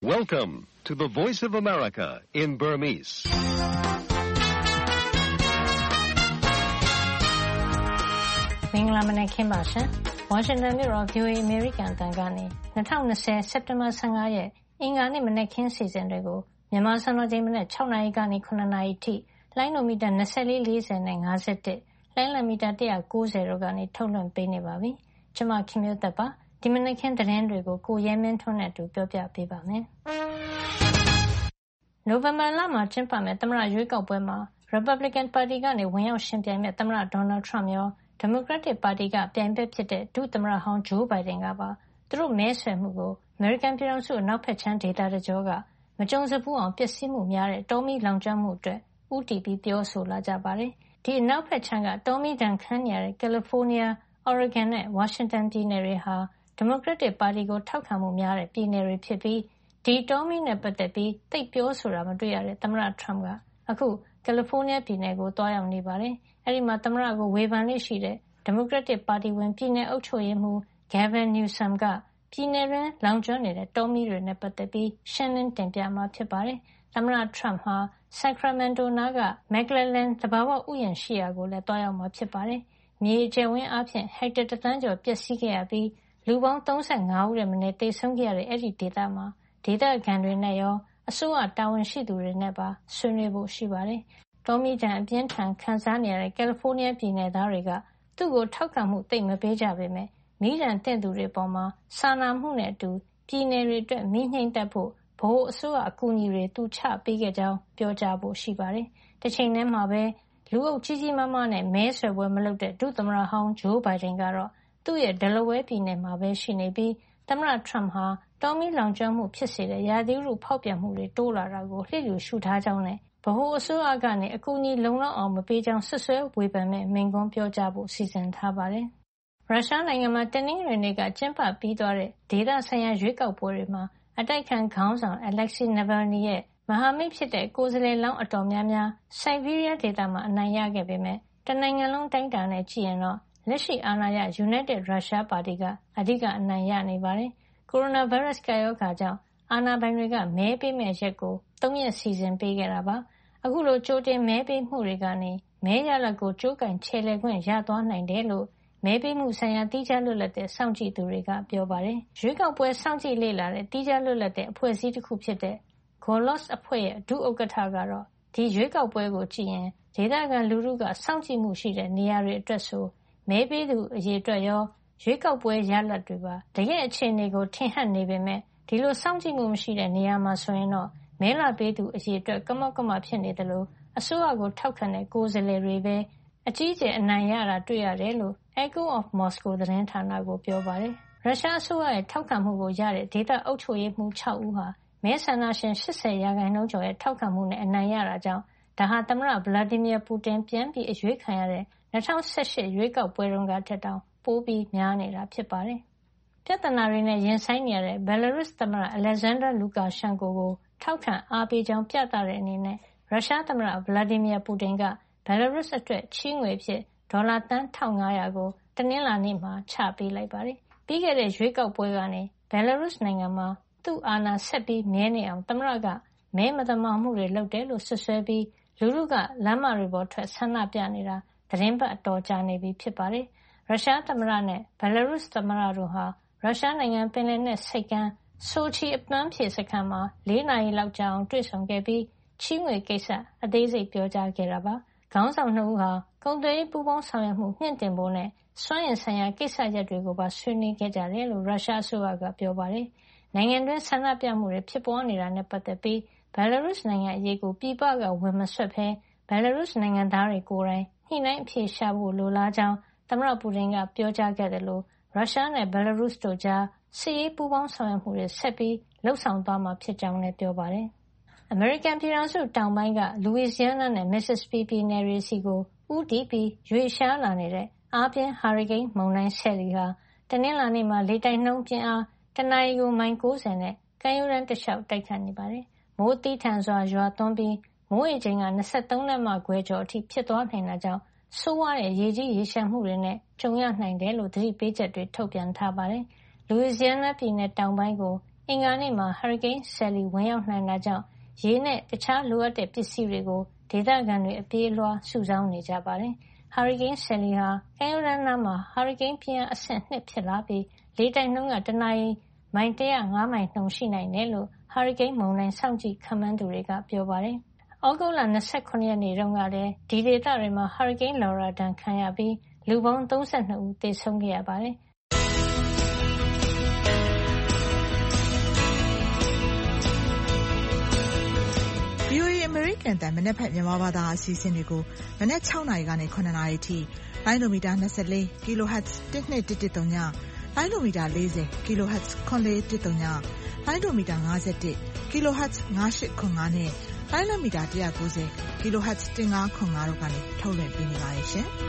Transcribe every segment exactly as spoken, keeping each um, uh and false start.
Welcome to the Voice of America in Burmese. ။မင်္ဂလာမနက်ခင်းပါရှင်။ Washington မြို့တော် V O A American အသံကနေ၂၀၂၀စက်တင်ဘာ၁၅ရက်အင်္ဂါနေ့မနက်ခင်းစီစဉ်တွေကိုမြန်မာစံတော်ချိန်မနက်၆နာရီကနေ၇နာရီထိလိုင်းနိုမီတာ၂၄ ၄၀နဲ့၅၁လိုင်းလံမီတာ၁၉၀တို့ကနေထုတ်လွှင့်ပေးနေပါပြီ။ကျွန်မခင်မျိုးသက်ပါဒီမနက်ခင်းသတင်းတွေကိုကိုရဲမင်းထွန်းနဲ့အတူပြောပြပေးပါမယ်။နိုဝင်ဘာလမှာကျင်းပမယ့်သမ္မတရွေးကောက်ပွဲမှာ Republican ပါတီကနေဝင်ရောက်ရှင်ပြိုင်မဲ့သမ္မတ Donald Trump ရော Democratic ပါတီကပြိုင်ဘက်ဖြစ်တဲ့ဒုသမ္မတဟောင်း Joe Biden ကပါသူတို့မဲဆွယ်မှုကို American ပြည်ထောင်စုအနောက်ဘက်ခြမ်းဒေသတကြောကမကြုံစဖူးအောင်ပျက်စီးမှုများတဲ့တောမီးလောင်ကျွမ်းမှုအတွက်ဦးတည်ပြီးပြောဆိုလာကြပါတယ်။ဒီအနောက်ဘက်ခြမ်းကတောမီးဒဏ်ခံနေရတဲ့ California, Oregon နဲ့ Washington ပြည်နယ်တွေဟာ Democratic ပါတီကိုထောက်ခံမှုများတဲ့ပြည်နယ်တွေဖြစ်ပြီးဒီတောမီးနဲ့ပတ်သက်ပြီးသိပ်ပြောဆိုတာမတွေ့ရတဲ့သမ္မတ Trump ကအခု California ပြည်နယ်ကိုသွားရောက်နေပါတယ်။အဲဒီမှာသမ္မတကိုဝေဖန်လေးရှိတဲ့ Democratic ပါတီဝင်ပြည်နယ်အုပ်ချုပ်ရေးမှူး Gavin Newsom ကပြည်နယ်တွင်းလောင်ကျွမ်းနေတဲ့တောမီးတွေနဲ့ပတ်သက်ပြီးရှင်းလင်းတင်ပြမှာဖြစ်ပါတယ်။သမ္မတ Trump ဟာ Sacramento နားက McClellan သဘာဝဥယျာဉ်ရှိရာကိုလည်းသွားရောက်မှာဖြစ်ပါတယ်။မြေအကျယ်ဝန်းအားဖြင့်ဟက်တာတစ်သန်းကျော်ပျက်စီးခဲ့ရပြီးလူပေါင်း၃၅ဦးထက်မနည်းသေဆုံးခဲ့ရတဲ့အဲဒီဒေသမှာဒေသခံတွေနဲ့ရောအစိုးရတာဝန်ရှိသူတွေနဲ့ပါဆွေးနွေးဖို့ရှိပါတယ်။တောမီးဒဏ်အပြင်းထန်ခံစားနေရတဲ့ California ပြည်နယ်သားတွေကသူ့ကိုထောက်ခံမှုသိပ်မပေးကြပေမဲ့မီးဒဏ်သင့်သူတွေပေါ်မှာစာနာမှုနဲ့အတူပြည်နယ်တွေအတွက်မီးငြိမ်းသတ်ဖို့ဗဟိုအစိုးရအကူအညီတွေသူချပေးခဲ့ကြောင်းပြောကြားဖို့ရှိပါတယ်။တစ်ချိန်တည်းမှာပဲလူအုပ်ကြီးကြီးမားမားနဲ့မဲဆွယ်ပွဲမလုပ်တဲ့ဒုသမ္မတဟောင်း Joe Biden ကတော့သူ့ရဲ့ Delaware ပြည်နယ်မှာပဲရှိနေပြီးသမ္မတ Trump ဟာတောမီးလောင်ကျွမ်းမှုဖြစ်စေတဲ့ရာသီဥတုဖောက်ပြန်မှုတွေတိုးလာတာကိုလျှစ်လျူရှုထားကြောင်းနဲ့ဗဟိုအစိုးရကနေအကူအညီလုံလောက်အောင်မပေးကြောင်းဆွဆွဲဝေဖန်မဲ့မိန့်ခွန်းပြောကြားဖို့စီစဉ်ထားပါတယ်။ရုရှားနိုင်ငံမှာတနင်္ဂနွေနေ့ကကျင်းပပြီးသွားတဲ့ဒေသဆိုင်ရာရွေးကောက်ပွဲတွေမှာအတိုက်ခံခေါင်းဆောင် Alexei Navalny ရဲ့မဟာမိတ်ဖြစ်တဲ့ကိုယ်စားလှယ်လောင်းအတော်များများ Siberia ဒေသမှာအနိုင်ရခဲ့ပေမဲ့တနိုင်ငံလုံးတိုင်းတာနဲ့ကြည့်ရင်တော့လက်ရှိအာဏာရ United Russia ပါတီကအဓိကအနိုင်ရနေပါတယ်။ကိုရိုနာဗိုင်းရပ်စ်ကပ်ရောဂါကြောင့်အာဏာပိုင်တွေကမဲပေးမဲ့ရက်ကို၃ရက်စီစဉ်ပေးခဲ့တာပါ။အခုလိုကြိုတင်မဲပေးမှုတွေကနေမဲရလဒ်ကိုကြိုးကင်ချေလှယ်ခွင့်ရသွားနိုင်တယ်လို့မဲပေးမှုဆိုင်ရာတိကျလွတ်လပ်တဲ့စောင့်ကြည့်သူတွေကပြောပါတယ်။ရွေးကောက်ပွဲစောင့်ကြည့်လေ့လာတဲ့တိကျလွတ်လပ်တဲ့အဖွဲ့အစည်းတစ်ခုဖြစ်တဲ့ Golos အဖွဲ့ရဲ့ဒုဥက္ကဋ္ဌကတော့ဒီရွေးကောက်ပွဲကိုကြည့်ရင်ဒေသခံလူထုကစောင့်ကြည့်မှုရှိတဲ့နေရာတွေအတွက်ဆိုမဲပေးသူအရေအတွက်ရောရွေးကောက်ပွဲရလဒ်တွေပါတကယ့်အခြေအနေကိုထင်ဟပ်နေပေမဲ့ဒီလိုစောင့်ကြည့်မှုမရှိတဲ့နေရာမှာဆိုရင်တော့မဲလာပေးသူအရေအတွက်ကမောက်ကမဖြစ်နေတယ်လို့အစိုးရကိုထောက်ခံတဲ့ကိုယ်စားလှယ်တွေပဲအကြီးအကျယ်အနိုင်ရတာတွေ့ရတယ်လို့ Echo of Moscow သတင်းဌာနကိုပြောပါတယ်။ရုရှားအစိုးရရဲ့ထောက်ခံမှုကိုရတဲ့ဒေသအုပ်ချုပ်ရေးမှူး၆ဦးဟာမဲဆန္ဒရှင်၈၀ရာခိုင်နှုန်းကျော်ရဲ့ထောက်ခံမှုနဲ့အနိုင်ရတာကြောင့်ဒါဟာသမ္မတ Vladimir Putin ပြန်ပြီးအရွေးခံရတဲ့၂၀၁၈ရွေးကောက်ပွဲတုန်းကထက်တောင်ပိုပြီးများနေတာဖြစ်ပါတယ်။ပြဿနာတွေနဲ့ရင်ဆိုင်နေရတဲ့ Belarus သမ္မတ Alexander Lukashenko ကိုထောက်ခံအားပေးကြောင်းပြသတဲ့အနေနဲ့ရုရှားသမ္မတ Vladimir Putin က Belarus အတွက်ချေးငွေဖြစ်ဒေါ်လာသန်း၁၅၀၀ကိုတနင်္လာနေ့မှာချပေးလိုက်ပါတယ်။ပြီးခဲ့တဲ့ရွေးကောက်ပွဲကနေ Belarus နိုင်ငံမှာသူ့အာဏာဆက်ပြီးမြဲနေအောင်သမ္မတကမဲမသမာမှုတွေလုပ်တယ်လို့ဆွဆွဲပြီးလူထုကလမ်းမတွေပေါ်ထွက်ဆန္ဒပြနေတာသတင်းပတ်အတော်ကြာနေပြီဖြစ်ပါတယ်။ရုရှားသမ္မတနဲ့ Belarus သမ္မတတို့ဟာရုရှားနိုင်ငံပင်လယ်နက်ဆိပ်ကမ်း Sochi အပန်းဖြေစခန်းမှာ၄နာရီလောက်ကြာအောင်တွေ့ဆုံခဲ့ပြီးချီးငွေကိစ္စအသေးစိတ်ပြောကြားခဲ့တာပါ။ခေါင်းဆောင်နှစ်ဦးဟာကုန်သွယ်ရေးပူးပေါင်းဆောင်ရွက်မှုမြင့်တင်ဖို့နဲ့စွမ်းအင်ဆိုင်ရာကိစ္စရပ်တွေကိုပါဆွေးနွေးခဲ့ကြတယ်လို့ရုရှားအစိုးရကပြောပါတယ်။နိုင်ငံတွင်းဆန္ဒပြမှုတွေဖြစ်ပွားနေတာနဲ့ပတ်သက်ပြီး Belarus နိုင်ငံအရေးကိုပြည်ပကဝင်မစွက်ဘဲ Belarus နိုင်ငံသားတွေကိုယ်တိုင်ညှိနှိုင်းအဖြေရှာဖို့လိုလားကြောင်းသမ္မတပူတင်ကပြောကြားခဲ့တယ်လို့ရုရှားနဲ့ Belarus တို့ကြားစစ်ရေးပူးပေါင်းဆောင်ရွက်မှုတွေဆက်ပြီးလှုပ်ဆောင်သွားမှာဖြစ်ကြောင်းလည်းပြောပါတယ်။ အမေရိကန်ပြည်ထောင်စုတောင်ပိုင်းက Louisiana နဲ့ Mississippi ပြည်နယ်တွေဆီကိုဦးတည်ပြီးရွေ့ရှားလာနေတဲ့အားပြင်းဟာရီကိန်းမုန်တိုင်း Sally ဟာတနင်္လာနေ့မှာလေတိုက်နှုန်းပြင်းအားတနာရီကိုမိုင်၉၀နဲ့ကမ်းရိုးတန်းတလျှောက်တိုက်ခတ်နေပါတယ်။မိုးသည်းထန်စွာရွာသွန်းပြီးမိုးရေချိန်က၂၃လက်မခွဲကျော်အထိဖြစ်သွားနိုင်တာကြောင့်ဆိုးဝါးတဲ့ရေကြီးရေလျှံမှုတွေနဲ့ကြုံရနိုင်တယ်လို့သတိပေးချက်တွေထုတ်ပြန်ထားပါတယ်။ Louisiana ပြည်နယ်တောင်ပိုင်းကိုအင်္ဂါနေ့မှာ Hurricane Sally ဝင်ရောက်နိုင်တာကြောင့်ရေနဲ့တခြားလိုအပ်တဲ့ပစ္စည်းတွေကိုဒေသခံတွေအပြေးအလွှားစုဆောင်းနေကြပါတယ်။ Hurricane Sally ဟာကမ်းရိုးတန်းနားမှာဟာရီကိန်းပြင်းအားအဆင့်နှစ်ဖြစ်လာပြီးလေတိုက်နှုန်းကတနာရီမိုင်၁၀၅မိုင်နှုန်းရှိနိုင်တယ်လို့ဟာရီကိန်းမုန်တိုင်းစောင့်ကြည့်ခန့်မှန်းသူတွေကပြောပါတယ်။ဩဂုတ်လ၂၇ရက်နေ့တုန်းကလည်းဒီဒေသတွေမှာဟာရီကိန်းလော်ရာဒဏ်ခံရပြီးလူပေါင်း၃၂ဦးသေဆုံးခဲ့ရပါတယ်။ VOA အမေရိကန်အသံမနက်ဖြန်မြန်မာဘာသာအစီအစဉ်တွေကိုမနက်၆နာရီကနေ၇နာရီထိလိုင်းဒိုမီတာ၂၄ kHz တစ်နှစ်တစ်တစ်သုံးညလိုင်းဒိုမီတာ၄၀ kHz ခွန်လေးတစ်သုံးညလိုင်းဒိုမီတာ၅၁ kHz ၅၈ခွန်၅နဲ့လိုင်းဒိုမီတာ၁၉၀ kHz ၁၅ခွန်၅တို့ကနေထုတ်လွှင့်ပေးနေပါတယ်ရှင်။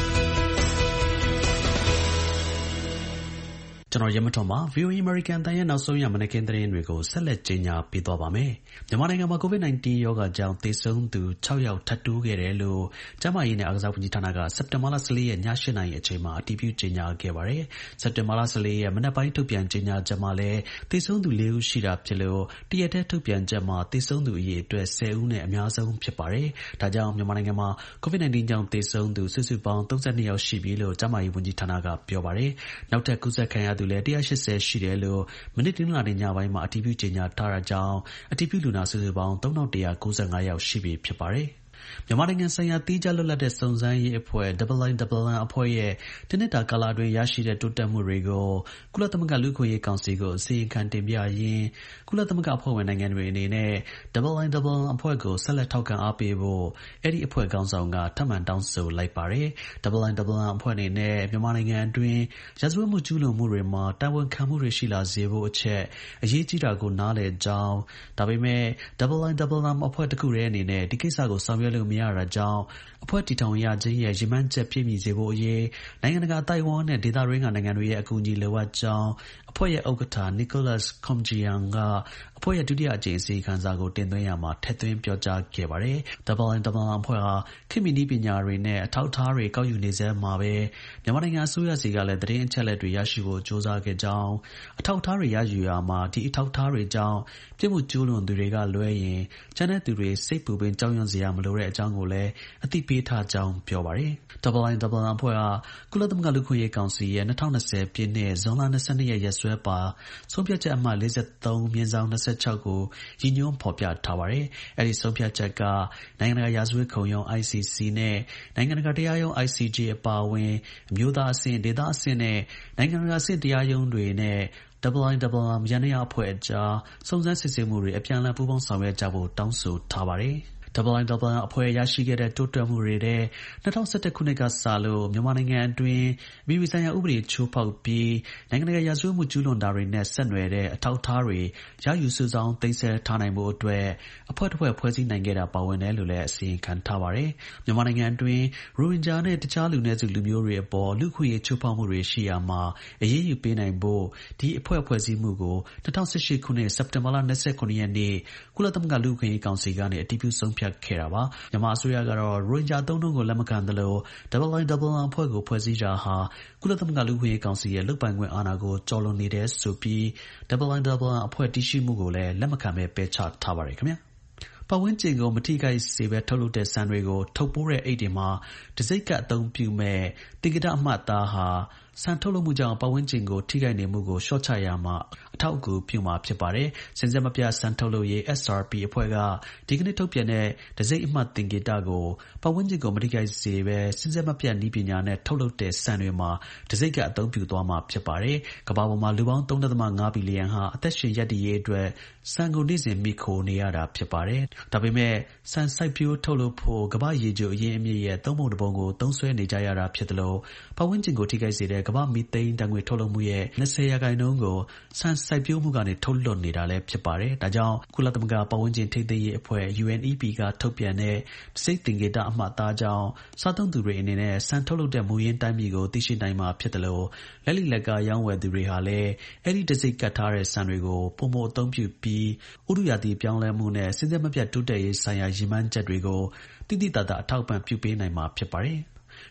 ကျွန်တော်ရမထွန်ပါ VOA American တန်ရဲ့နောက်ဆုံးရမနက်ခင်းသတင်းတွေကိုဆက်လက်ကြေညာပေးသွားပါမယ်။မြန်မာနိုင်ငံမှာ COVID 19 ရောဂါကြောင့်သေဆုံးသူ၆ယောက်ထပ်တိုးခဲ့တယ်လို့ကျန်းမာရေးနဲ့အားကစားဝန်ကြီးဌာနကစက်တင်ဘာလ၁၄ရက်ည၈နာရီအချိန်မှာအတည်ပြုကြေညာခဲ့ပါတယ်။စက်တင်ဘာလ၁၄ရက်မနက်ပိုင်းထုတ်ပြန်ကြေညာချက်မှာလည်းသေဆုံးသူ၄ဦးရှိတာဖြစ်လို့တရက်တည်းထုတ်ပြန်ချက်မှာသေဆုံးသူအရေအတွက်၁၀ဦးနဲ့အများဆုံးဖြစ်ပါတယ်။ဒါကြောင့်မြန်မာနိုင်ငံမှာ COVID 19 ကြောင့်သေဆုံးသူစုစုပေါင်း၃၂ယောက်ရှိပြီလို့ကျန်းမာရေးဝန်ကြီးဌာနကပြောပါတယ်။နောက်ထပ်ကူးစက်ခံရသူလည်း၁၈၀ရှိတယ်လို့မနေ့တနင်္လာနေ့ညပိုင်းမှာအတည်ပြုကြေညာထားတာကြောင့်အတည်ပြုလူနာစုစုပေါင်း၃၁၉၅ယောက်ရှိပြီဖြစ်ပါတယ်။မြန်မာနိုင်ငံဆိုင်ရာသီးခြားလွတ်လပ်တဲ့စုံစမ်းရေးအဖွဲ့ Double line Double line အဖွဲ့ရဲ့တနှစ်တာကာလအတွင်းရရှိတဲ့တိုးတက်မှုတွေကိုကုလသမဂ္ဂလူ့အခွင့်အရေးကောင်စီကိုအစီရင်ခံတင်ပြရင်းကုလသမဂ္ဂအဖွဲ့ဝင်နိုင်ငံတွေအနေနဲ့ Double line Double line အဖွဲ့ကိုဆက်လက်ထောက်ခံအားပေးဖို့အဲဒီအဖွဲ့ခေါင်းဆောင်ကထပ်မံတောင်းဆိုလိုက်ပါတယ်။ Double line Double line အဖွဲ့အနေနဲ့မြန်မာနိုင်ငံအတွင်းရာဇဝတ်မှုကျူးလွန်မှုတွေမှာတာဝန်ခံမှုတွေရှိလာစေဖို့အချက်အရေးကြီးတာကိုနားလည်ကြောင်းဒါပေမဲ့ Double line Double line အဖွဲ့တစ်ခုတည်းအနေနဲ့ဒီကိစ္စကိုဆောင်ရွက်လို့မရတာကြောင့်အဖွဲ့တည်ထောင်ရခြင်းရဲ့ရည်မှန်းချက်ပြည့်မီစေဖို့အရေးနိုင်ငံတကာအသိုက်အဝန်းနဲ့ဒေသတွင်းကနိုင်ငံတွေရဲ့အကူအညီလိုအပ်ကြောင်းအဖွဲ့ရဲ့ဥက္ကဋ္ဌ Nicholas Koumjian ကအဖွဲ့ရဲ့ဒုတိယအကြိမ်အစီရင်ခံစာကိုတင်သွင်းရမှာထည့်သွင်းပြောကြားခဲ့ပါတယ်။ Double line Double line အဖွဲ့ဟာခေတ်မီနည်းပညာတွေနဲ့အထောက်အထားတွေကောက်ယူနေစဲမှာပဲမြန်မာနိုင်ငံအစိုးရစီကလည်းသတင်းအချက်အလက်တွေရရှိဖို့ကြိုးစားခဲ့ကြောင်းအထောက်အထားတွေရယူရာမှာဒီအထောက်အထားတွေကြောင့်ပြစ်မှုကျူးလွန်သူတွေကလွဲရင်ကျန်တဲ့သူတွေစိတ်ပူပင်ကြောက်ရွံ့စရာမလိုတဲ့အကြောင်းကိုလည်းအသိပေးထားကြောင်းပြောပါတယ်။ Double line Double line အဖွဲ့ဟာကုလသမဂ္ဂလူ့အခွင့်အရေးကောင်စီရဲ့၂၀၂၀ပြည့်နှစ်ဇွန်လ၂၂ရက်ရက်စွဲပါဆုံးဖြတ်ချက်အမှတ်၄၃/၂၆ကိုရည်ညွှန်းဖော်ပြထားပါတယ်။အဲဒီဆုံးဖြတ်ချက်ကနိုင်ငံတကာရာဇဝတ်ခုံရုံး I C C နဲ့နိုင်ငံတကာတရားရုံး I C J အပါအဝင်အမျိုးသားအဆင့်ဒေသအဆင့်နဲ့နိုင်ငံတကာအဆင့်တရားရုံးတွေနဲ့ Double line Double line ယန္တရားအဖွဲ့အကြားစုံစမ်းစစ်ဆေးမှုတွေအပြန်အလှန်ပူးပေါင်းဆောင်ရွက်ကြဖို့တောင်းဆိုထားပါတယ်။ Double line Double line အဖွဲ့ရရှိခဲ့တဲ့တိုးတက်မှုတွေထဲ၂၀၁၁ခုနှစ်ကစလို့မြန်မာနိုင်ငံအတွင်းအပြည်ပြည်ဆိုင်ရာဥပဒေချိုးဖောက်ပြီးနိုင်ငံတကာရာဇဝတ်မှုကျူးလွန်တာတွေနဲ့ဆက်နွယ်တဲ့အထောက်အထားတွေရယူစုဆောင်းသိမ်းဆည်းထားနိုင်ဖို့အတွက်အဖွဲ့တစ်ဖွဲ့ဖွဲ့စည်းနိုင်ခဲ့တာပါဝင်တယ်လို့လည်းအစီရင်ခံထားပါတယ်။မြန်မာနိုင်ငံအတွင်းရိုဟင်ဂျာနဲ့တခြားလူနည်းစုလူမျိုးတွေအပေါ်လူ့အခွင့်အရေးချိုးဖောက်မှုတွေရှိရာမှာအရေးယူပေးနိုင်ဖို့ဒီအဖွဲ့ဖွဲ့စည်းမှုကို၂၀၁၈ခုနှစ်စက်တင်ဘာလ၂၇ရက်နေ့ကုလသမဂ္ဂလူ့အခွင့်အရေးကောင်စီကနေအတည်ပြုဆုံးဖြတ်ခဲ့တာပါ။မြန်မာအစိုးရကတော့ရိုဟင်ဂျာအသုံးအနှုန်းကိုလက်မခံသလို Double line Double line အဖွဲ့ကိုဖွဲ့စည်းတာဟာကုလသမဂ္ဂလူ့အခွင့်အရေးကောင်စီရဲ့လုပ်ပိုင်ခွင့်အာဏာကိုကျော်လွန်နေတယ်ဆိုပြီး Double line Double line အဖွဲ့တည်ရှိမှုကိုလည်းလက်မခံပဲပယ်ချထားပါတယ်ခင်ဗျာ။ပတ်ဝန်းကျင်ကိုမထိခိုက်စေဘဲထုတ်လုပ်တဲ့ဆန်တွေကိုထုတ်ပိုးတဲ့အိတ်တွေမှာတံဆိပ်ကပ်အသုံးပြုမဲ့သင်္ကေတအမှတ်အသားဟာဆန်ထုတ်လုပ်မှုကြောင့်ပတ်ဝန်းကျင်ကိုထိခိုက်နေမှုကိုလျှော့ချရာမှာအထောက်အကူပြုမှာဖြစ်ပါတယ်။စဉ်ဆက်မပြတ်ဆန်ထုတ်လုပ်ရေး S R P အဖွဲ့ကဒီကနေ့ထုတ်ပြန်တဲ့တံဆိပ်အမှတ်သင်္ကေတကိုပတ်ဝန်းကျင်ကိုမထိခိုက်စေဘဲစဉ်ဆက်မပြတ်နည်းပညာနဲ့ထုတ်လုပ်တဲ့ဆန်တွေမှာတံဆိပ်ကပ်အသုံးပြုသွားမှာဖြစ်ပါတယ်။ကမ္ဘာပေါ်မှာလူပေါင်း၃.၅ဘီလီယံဟာအသက်ရှင်ရပ်တည်ရေးအတွက်ဆန်ကိုနေ့စဉ်မှီခိုနေရတာဖြစ်ပါတယ်။ဒါပေမဲ့ဆန်စိုက်ပျိုးထုတ်လုပ်ဖို့ကမ္ဘာ့ရေချိုအရင်းအမြစ်ရဲ့သုံးပုံတစ်ပုံကိုသုံးစွဲနေကြရတာဖြစ်တယ်လို့ပတ်ဝန်းကျင်ကိုထိခိုက်စေတဲ့ကမ္ဘာ့မီသိန်းဓာတ်ငွေ့ထုတ်လုပ်မှုရဲ့၂၀ရာခိုင်နှုန်းကိုဆန်စိုက်ပျိုးမှုကနေထုတ်လွှတ်နေတာလည်းဖြစ်ပါတယ်။ဒါကြောင့်ကုလသမဂ္ဂပတ်ဝန်းကျင်ထိန်းသိမ်းရေးအဖွဲ့ U N E P ကထုတ်ပြန်တဲ့တံဆိပ်သင်္ကေတအမှတ်အသားကြောင့်စားသုံးသူတွေအနေနဲ့ဆန်ထုတ်လုပ်တဲ့မူရင်းတိုင်းပြည်ကိုသိရှိနိုင်မှာဖြစ်တယ်လို့လက်လီလက်ကားရောင်းဝယ်သူတွေဟာလည်းအဲဒီတံဆိပ်ကပ်ထားတဲ့ဆန်တွေကိုပိုမိုအသုံးပြုပြီးဥတုရာသီပြောင်းလဲမှုနဲ့စဉ်ဆက်မပြတ်တိုးတက်ရေးဆိုင်ရာရည်မှန်းချက်တွေကိုသိသိသာသာအထောက်အပံ့ပြုပေးနိုင်မှာဖြစ်ပါတယ်။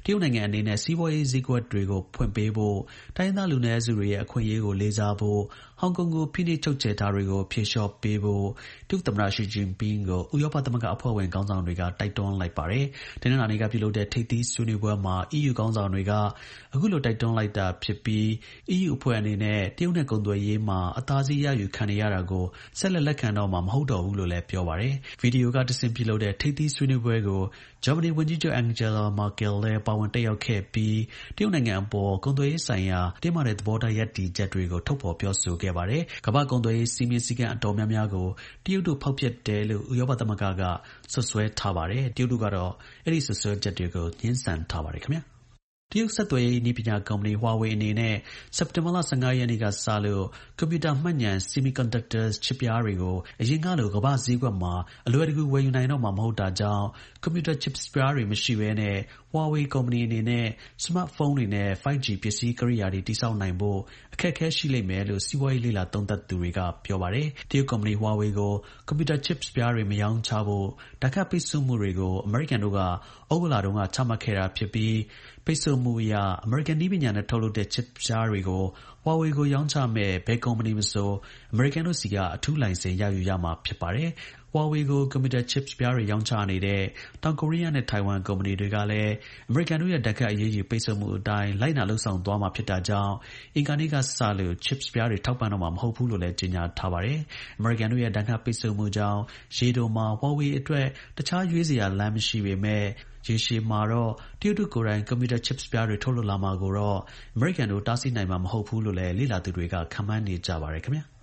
တရုတ်နိုင်ငံအနေနဲ့စီးပွားရေးဈေးကွက်တွေကိုဖွင့်ပေးဖို့တိုင်းရင်းသားလူနည်းစုတွေရဲ့အခွင့်အရေးကိုလေးစားဖို့ဟောင်ကောင်ကိုဖိနှိပ်ချုပ်ချယ်တာတွေကိုဖြေလျှော့ပေးဖို့တရုတ်သမ္မတရှီကျင်းပင်းကိုဥရောပသမဂ္ဂအဖွဲ့ဝင်ခေါင်းဆောင်တွေကတိုက်တွန်းလိုက်ပါတယ်။တနင်္လာနေ့ကပြုလုပ်တဲ့ထိပ်သီးဆွေးနွေးပွဲမှာ အီးယူ ခေါင်းဆောင်တွေကအခုလိုတိုက်တွန်းလိုက်တာဖြစ်ပြီး အီးယူ အဖွဲ့အနေနဲ့တရုတ်နဲ့ကုန်သွယ်ရေးမှာအသာစီးရယူခံနေရတာကိုဆက်လက်လက်ခံတော့မှာမဟုတ်တော့ဘူးလို့လည်းပြောပါတယ်။ဗီဒီယိုကတဆင့်ပြုလုပ်တဲ့ထိပ်သီးဆွေးနွေးပွဲကိုဂျာမနီဝန်ကြီးချုပ် Angela Merkel လည်းပါဝင်တက်ရောက်ခဲ့ပြီးတရုတ်နိုင်ငံအပေါ်ကုန်သွယ်ရေးဆိုင်ရာတင်းမာတဲ့သဘောထားရပ်တည်ချက်တွေကိုထုတ်ဖော်ပြောဆိုခဲ့ပါတယ်။ကမ္ဘာ့ကုန်သွယ်ရေးစည်းမျဉ်းစည်းကမ်းအတော်များများကိုတရုတ်တို့ဖောက်ဖျက်တယ်လို့ဥရောပသမဂ္ဂကစွပ်စွဲထားပါတယ်။တရုတ်တို့ကတော့အဲဒီစွပ်စွဲချက်တွေကိုငြင်းဆန်ထားပါတယ်ခင်ဗျာ။တရုတ်ဆက်သွယ်ရေးနည်းပညာကုမ္ပဏီ Huawei အနေနဲ့စက်တင်ဘာလ၁၅ရက်နေ့ကစလို့ကွန်ပျူတာမှတ်ဉာဏ် Semiconductor ချစ်ပြားတွေကိုအရင်ကလိုကမ္ဘာ့ဈေးကွက်မှာအလွယ်တကူဝယ်ယူနိုင်တော့မှာမဟုတ်တာကြောင့်ကွန်ပျူတာ chip ပြားတွေမရှိဘဲနဲ့ Huawei ကုမ္ပဏီအနေနဲ့ smartphone တွေနဲ့ five G ပစ္စည်းကိရိယာတွေတည်ဆောက်နိုင်ဖို့အခက်အခဲရှိလိမ့်မယ်လို့စီးပွားရေးလေ့လာသုံးသပ်သူတွေကပြောပါတယ်။တရုတ်ကုမ္ပဏီ Huawei ကိုကွန်ပျူတာ chip ပြားတွေမရောင်းချဖို့ဒဏ်ခတ်ပိတ်ဆို့မှုတွေကိုအမေရိကန်တို့ကဩဂုတ်လတုန်းကချမှတ်ခဲ့တာဖြစ်ပြီးပိတ်ဆို့မှုအရအမေရိကန်နည်းပညာနဲ့ထုတ်လုပ်တဲ့ chip ပြားတွေကို Huawei ကိုရောင်းချမဲ့ဘယ်ကုမ္ပဏီမဆိုအမေရိကန်တို့စီကအထူးလိုင်စင်ရယူရမှာဖြစ်ပါတယ်။ Huawei ကိုကွန်ပျူတာ chip ပြားတွေရောင်းချနေတဲ့တောင်ကိုရီးယားနဲ့ထိုင်ဝမ်ကုမ္ပဏီတွေကလည်းအမေရိကန်တို့ရဲ့ဒဏ်ခတ်အရေးယူပိတ်ဆို့မှုအတိုင်းလိုက်နာလုပ်ဆောင်သွားမှာဖြစ်တာကြောင့်အင်္ဂါနေ့ကစလို့ chip ပြားတွေထောက်ပံ့တော့မှာမဟုတ်ဘူးလို့လည်းကြေညာထားပါတယ်။အမေရိကန်တို့ရဲ့ဒဏ်ခတ်ပိတ်ဆို့မှုကြောင့်ရေတိုမှာ Huawei အတွက်တခြားရွေးစရာလမ်းမရှိပေမဲ့ရေရှည်မှာတော့တရုတ်တို့ကိုယ်တိုင်ကွန်ပျူတာ chip ပြားတွေထုတ်လုပ်လာမှာကိုတော့အမေရိကန်တို့တားဆီးနိုင်မှာမဟုတ်ဘူးလို့လည်းလေ့လာသူတွေကခန့်မှန်းနေကြပါတယ်ခင်ဗျာ။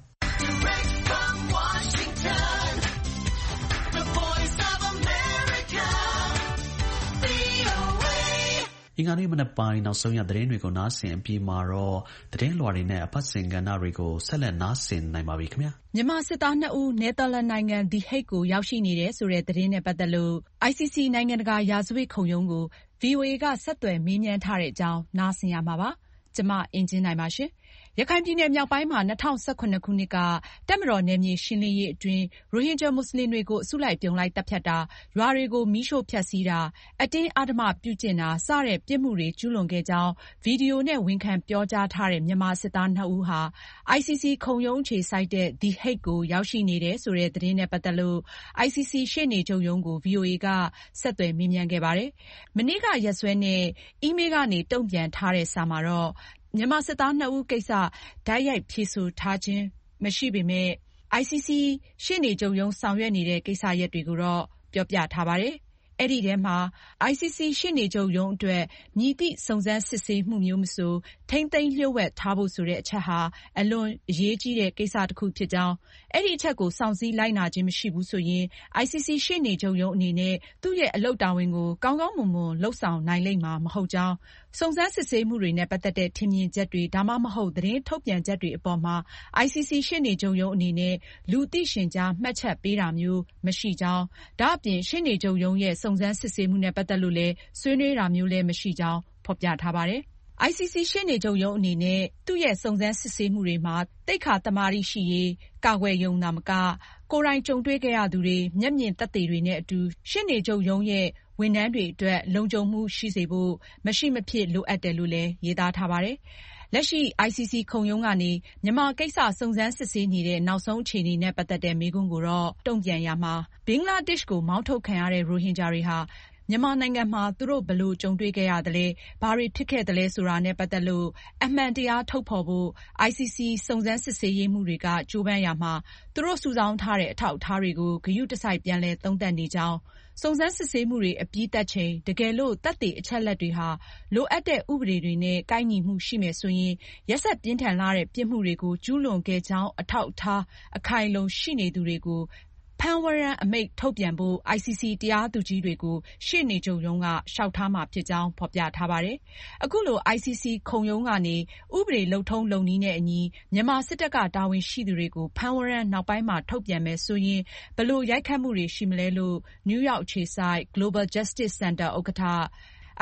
အင်္ဂါနေ့မနက်ပိုင်းနောက်ဆုံးရသတင်းတွေကိုနားဆင်အပြီးမှာတော့သတင်းလွှာတွေနဲ့အပတ်စဉ်ကဏ္ဍတွေကိုဆက်လက်နားဆင်နိုင်ပါပြီခင်ဗျာ။မြန်မာစစ်သားနှစ်ဦးနယ်သာလန်နိုင်ငံ The Hague ကိုရောက်ရှိနေတယ်ဆိုတဲ့သတင်းနဲ့ပတ်သက်လို့ အိုင်စီစီ နိုင်ငံတကာရာဇဝတ်ခုံရုံးကို ဗွီအိုအေကဆက်သွယ်မေးမြန်းထားတဲ့အကြောင်းနားဆင်ရမှာပါ။ကျွန်မအင်ကြင်းနိုင်ပါရှင်။ရခိုင်ပြည်နယ်မြောက်ပိုင်းမှာ၂၀၁၇ခုနှစ်ကတပ်မတော်နယ်မြေရှင်းလင်းရေးအတွင်းရိုဟင်ဂျာမွတ်စလင်တွေကိုအစုလိုက်အပြုံလိုက်သတ်ဖြတ်တာ၊ရွာတွေကိုမီးရှို့ဖျက်ဆီးတာ၊အတင်းအဓမ္မပြုကျင့်တာစတဲ့ပြစ်မှုတွေကျူးလွန်ခဲ့ကြောင်းဗီဒီယိုနဲ့ဝန်ခံပြောကြားထားတဲ့မြန်မာစစ်သားနှစ်ဦးဟာ အိုင်စီစီ ခုံရုံးအခြေစိုက်တဲ့ The Hague ကိုရောက်ရှိနေတယ်ဆိုတဲ့သတင်းနဲ့ပတ်သက်လို့ အိုင်စီစီ ရှေ့နေချုပ်ရုံးကို ဗွီအိုအေကဆက်သွယ်မေးမြန်းခဲ့ပါတယ်။မနေ့ကရက်စွဲနဲ့အီးမေးလ်ကနေတုံ့ပြန်ထားတဲ့စာမှာတော့မြန်မာစစ်သားနှစ်ဦးကိစ္စတိုက်ရိုက်ဖြေဆိုထားခြင်းမရှိပေမဲ့ အိုင်စီစီ ရှေ့နေချုပ်ရုံးဆောင်ရွက်နေတဲ့ကိစ္စရပ်တွေကိုတော့ပြောပြထားပါတယ်။အဲဒီထဲမှာ အိုင်စီစီ ရှေ့နေချုပ်ရုံးအတွက်မည်သည့်စုံစမ်းစစ်ဆေးမှုမျိုးမဆိုထိန်းသိမ်းလျှို့ဝှက်ထားဖို့ဆိုတဲ့အချက်ဟာအလွန်အရေးကြီးတဲ့ကိစ္စတစ်ခုဖြစ်ကြောင်း၊အဲဒီအချက်ကိုစောင့်စည်းလိုက်နာခြင်းမရှိဘူးဆိုရင် အိုင်စီစီ ရှေ့နေချုပ်ရုံးအနေနဲ့သူ့ရဲ့အလုပ်တာဝန်ကိုကောင်းကောင်းမွန်မွန်လုပ်ဆောင်နိုင်လိမ့်မှာမဟုတ်ကြောင်း၊စုံစမ်းစစ်ဆေးမှုတွေနဲ့ပတ်သက်တဲ့ထင်မြင်ချက်တွေဒါမှမဟုတ်သတင်းထုတ်ပြန်ချက်တွေအပေါ်မှာ အိုင်စီစီ ရှေ့နေချုပ်ရုံးအနေနဲ့လူသိရှင်ကြားမှတ်ချက်ပေးတာမျိုးမရှိကြောင်း၊ဒါ့အပြင်ရှေ့နေချုပ်ရုံးရဲ့စုံစမ်းစစ်ဆေးမှုနဲ့ပတ်သက်လို့လည်းဆွေးနွေးတာမျိုးလည်းမရှိကြောင်းဖော်ပြထားပါတယ်။ အိုင်စီစီ ရှေ့နေချုပ်ရုံးအနေနဲ့သူ့ရဲ့စုံစမ်းစစ်ဆေးမှုတွေမှာသိက္ခာသမာဓိရှိရေးကာကွယ်ရုံသာမကကိုယ်တိုင်ကြုံတွေ့ခဲ့ရသူတွေမျက်မြင်သက်သေတွေနဲ့အတူရှေ့နေချုပ်ရုံးရဲ့ဝန်ထမ်းတွေအတွက်လုံခြုံမှုရှိစေဖို့မရှိမဖြစ်လိုအပ်တယ်လို့လည်းရေးသားထားပါတယ်။လက်ရှိ အိုင်စီစီ ခုံရုံးကနေမြန်မာကိစ္စစုံစမ်းစစ်ဆေးနေတဲ့နောက်ဆုံးအခြေအနေနဲ့ပတ်သက်တဲ့မေးခွန်းကိုတော့တုံ့ပြန်ရာမှာဘင်္ဂလားဒေ့ရှ်ကိုမောင်းထုတ်ခံရတဲ့ရိုဟင်ဂျာတွေဟာမြန်မာနိုင်ငံမှာသူတို့ဘယ်လိုကြုံတွေ့ခဲ့ရသလဲဘာတွေဖြစ်ခဲ့သလဲဆိုတာနဲ့ပတ်သက်လို့အမှန်တရားထုတ်ဖော်ဖို့ အိုင်စီစီ စုံစမ်းစစ်ဆေးရေးမှူးတွေကကြိုးပမ်းရာမှာသူတို့စုဆောင်းထားတဲ့အထောက်အထားတွေကိုဂရုတစိုက်ပြန်လည်သုံးသပ်နေကြောင်းစုံစမ်းစစ်ဆေးမှုတွေအပြီးသတ်ချိန်တကယ်လို့သက်သေအချက်အလက်တွေဟာလိုအပ်တဲ့ဥပဒေတွေနဲ့ကိုက်ညီမှုရှိမယ်ဆိုရင်ရက်စက်ပြင်းထန်လှတဲ့ပြစ်မှုတွေကိုကျူးလွန်ခဲ့ကြောင်းအထောက်အထားအခိုင်အလုံရှိနေသူတွေကိုဖမ်းဝရမ်းအမိန့်ထုတ်ပြန်ဖို့ အိုင်စီစီ တရားသူကြီးတွေကိုရှေ့နေချုပ်ရုံးကလျှောက်ထားမှာဖြစ်ကြောင်းဖော်ပြထားပါတယ်။အခုလို အိုင်စီစီ ခုံရုံးကနေဥပဒေလုပ်ထုံးလုပ်နည်းနဲ့အညီမြန်မာစစ်တပ်ကတာဝန်ရှိသူတွေကိုဖမ်းဝရမ်းနောက်ပိုင်းမှာထုတ်ပြန်မယ်ဆိုရင်ဘယ်လိုရိုက်ခတ်မှုတွေရှိမလဲလို့နယူးယောက်အခြေစိုက် Global Justice Center ဥက္ကဋ္ဌ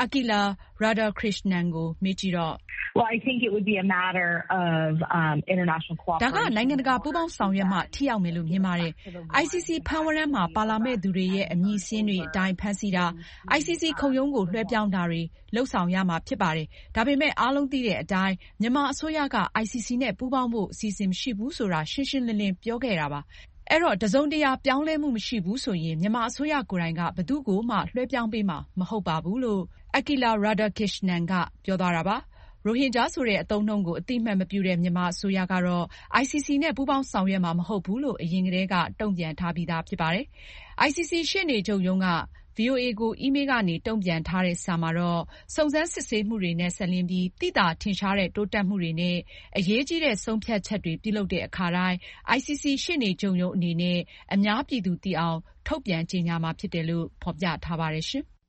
Akila Radhakrishnan ကိုမေးကြည့်တော့ Well, I think it would be a matter of um, international cooperation. ဒါကနိုင်ငံတကာပူးပေါင်းဆောင်ရွက်မှထိရောက်မယ်လို့မြင်ပါတယ် I C C ဖမ်းဝရမ်းမှာပါလာမဲ့သူတွေရဲ့အမည်စာရင်းတွေအတိုင်းဖမ်းဆီးတာ I C C ခုံရုံးကိုလွှဲပြောင်းတာတွေလှုပ်ဆောင်ရမှာဖြစ်ပါတယ်ဒါပေမဲ့အားလုံးသိတဲ့အတိုင်းမြန်မာအစိုးရက I C C နဲ့ပူးပေါင်းဖို့အစီအစဉ်မရှိဘူးဆိုတာရှင်းရှင်းလင်းလင်းပြောခဲ့တာပါအဲ့တော့တစုံတရာပြောင်းလဲမှုမရှိဘူးဆိုရင်မြန်မာအစိုးရကိုယ်တိုင်ကဘယ်သူ့ကိုမှလွှဲပြောင်းပေးမှာမဟုတ်ပါဘူးလို့ Akila Radhakrishnan ကပြောသွားတာပါရိုဟင်ဂျာဆိုတဲ့အသုံးအနှုန်းကိုအတိအမှတ်မပြုတဲ့မြန်မာအစိုးရကတော့ I C C နဲ့ပူးပေါင်းဆောင်ရွက်မှာမဟုတ်ဘူးလို့အရင်ကတည်းကတုံ့ပြန်ထားပြီးသားဖြစ်ပါတယ်။ I C C ရှေ့နေချုပ်ရုံးက V O A ကိုအီးမေးလ်ကနေတုံ့ပြန်ထားတဲ့စာမှာတော့စုံစမ်းစစ်ဆေးမှုတွေနဲ့ဆက်လျင်းပြီးသိသာထင်ရှားတဲ့တိုးတက်မှုတွေနဲ့အရေးကြီးတဲ့ဆုံးဖြတ်ချက်တွေပြုလုပ်တဲ့အခါတိုင်း I C C ရှေ့နေချုပ်ရုံးအနေနဲ့အများပြည်သူသိအောင်ထုတ်ပြန်ကြေညာမှာဖြစ်တယ်လို့ဖော်ပြထားပါတယ်ရှင်။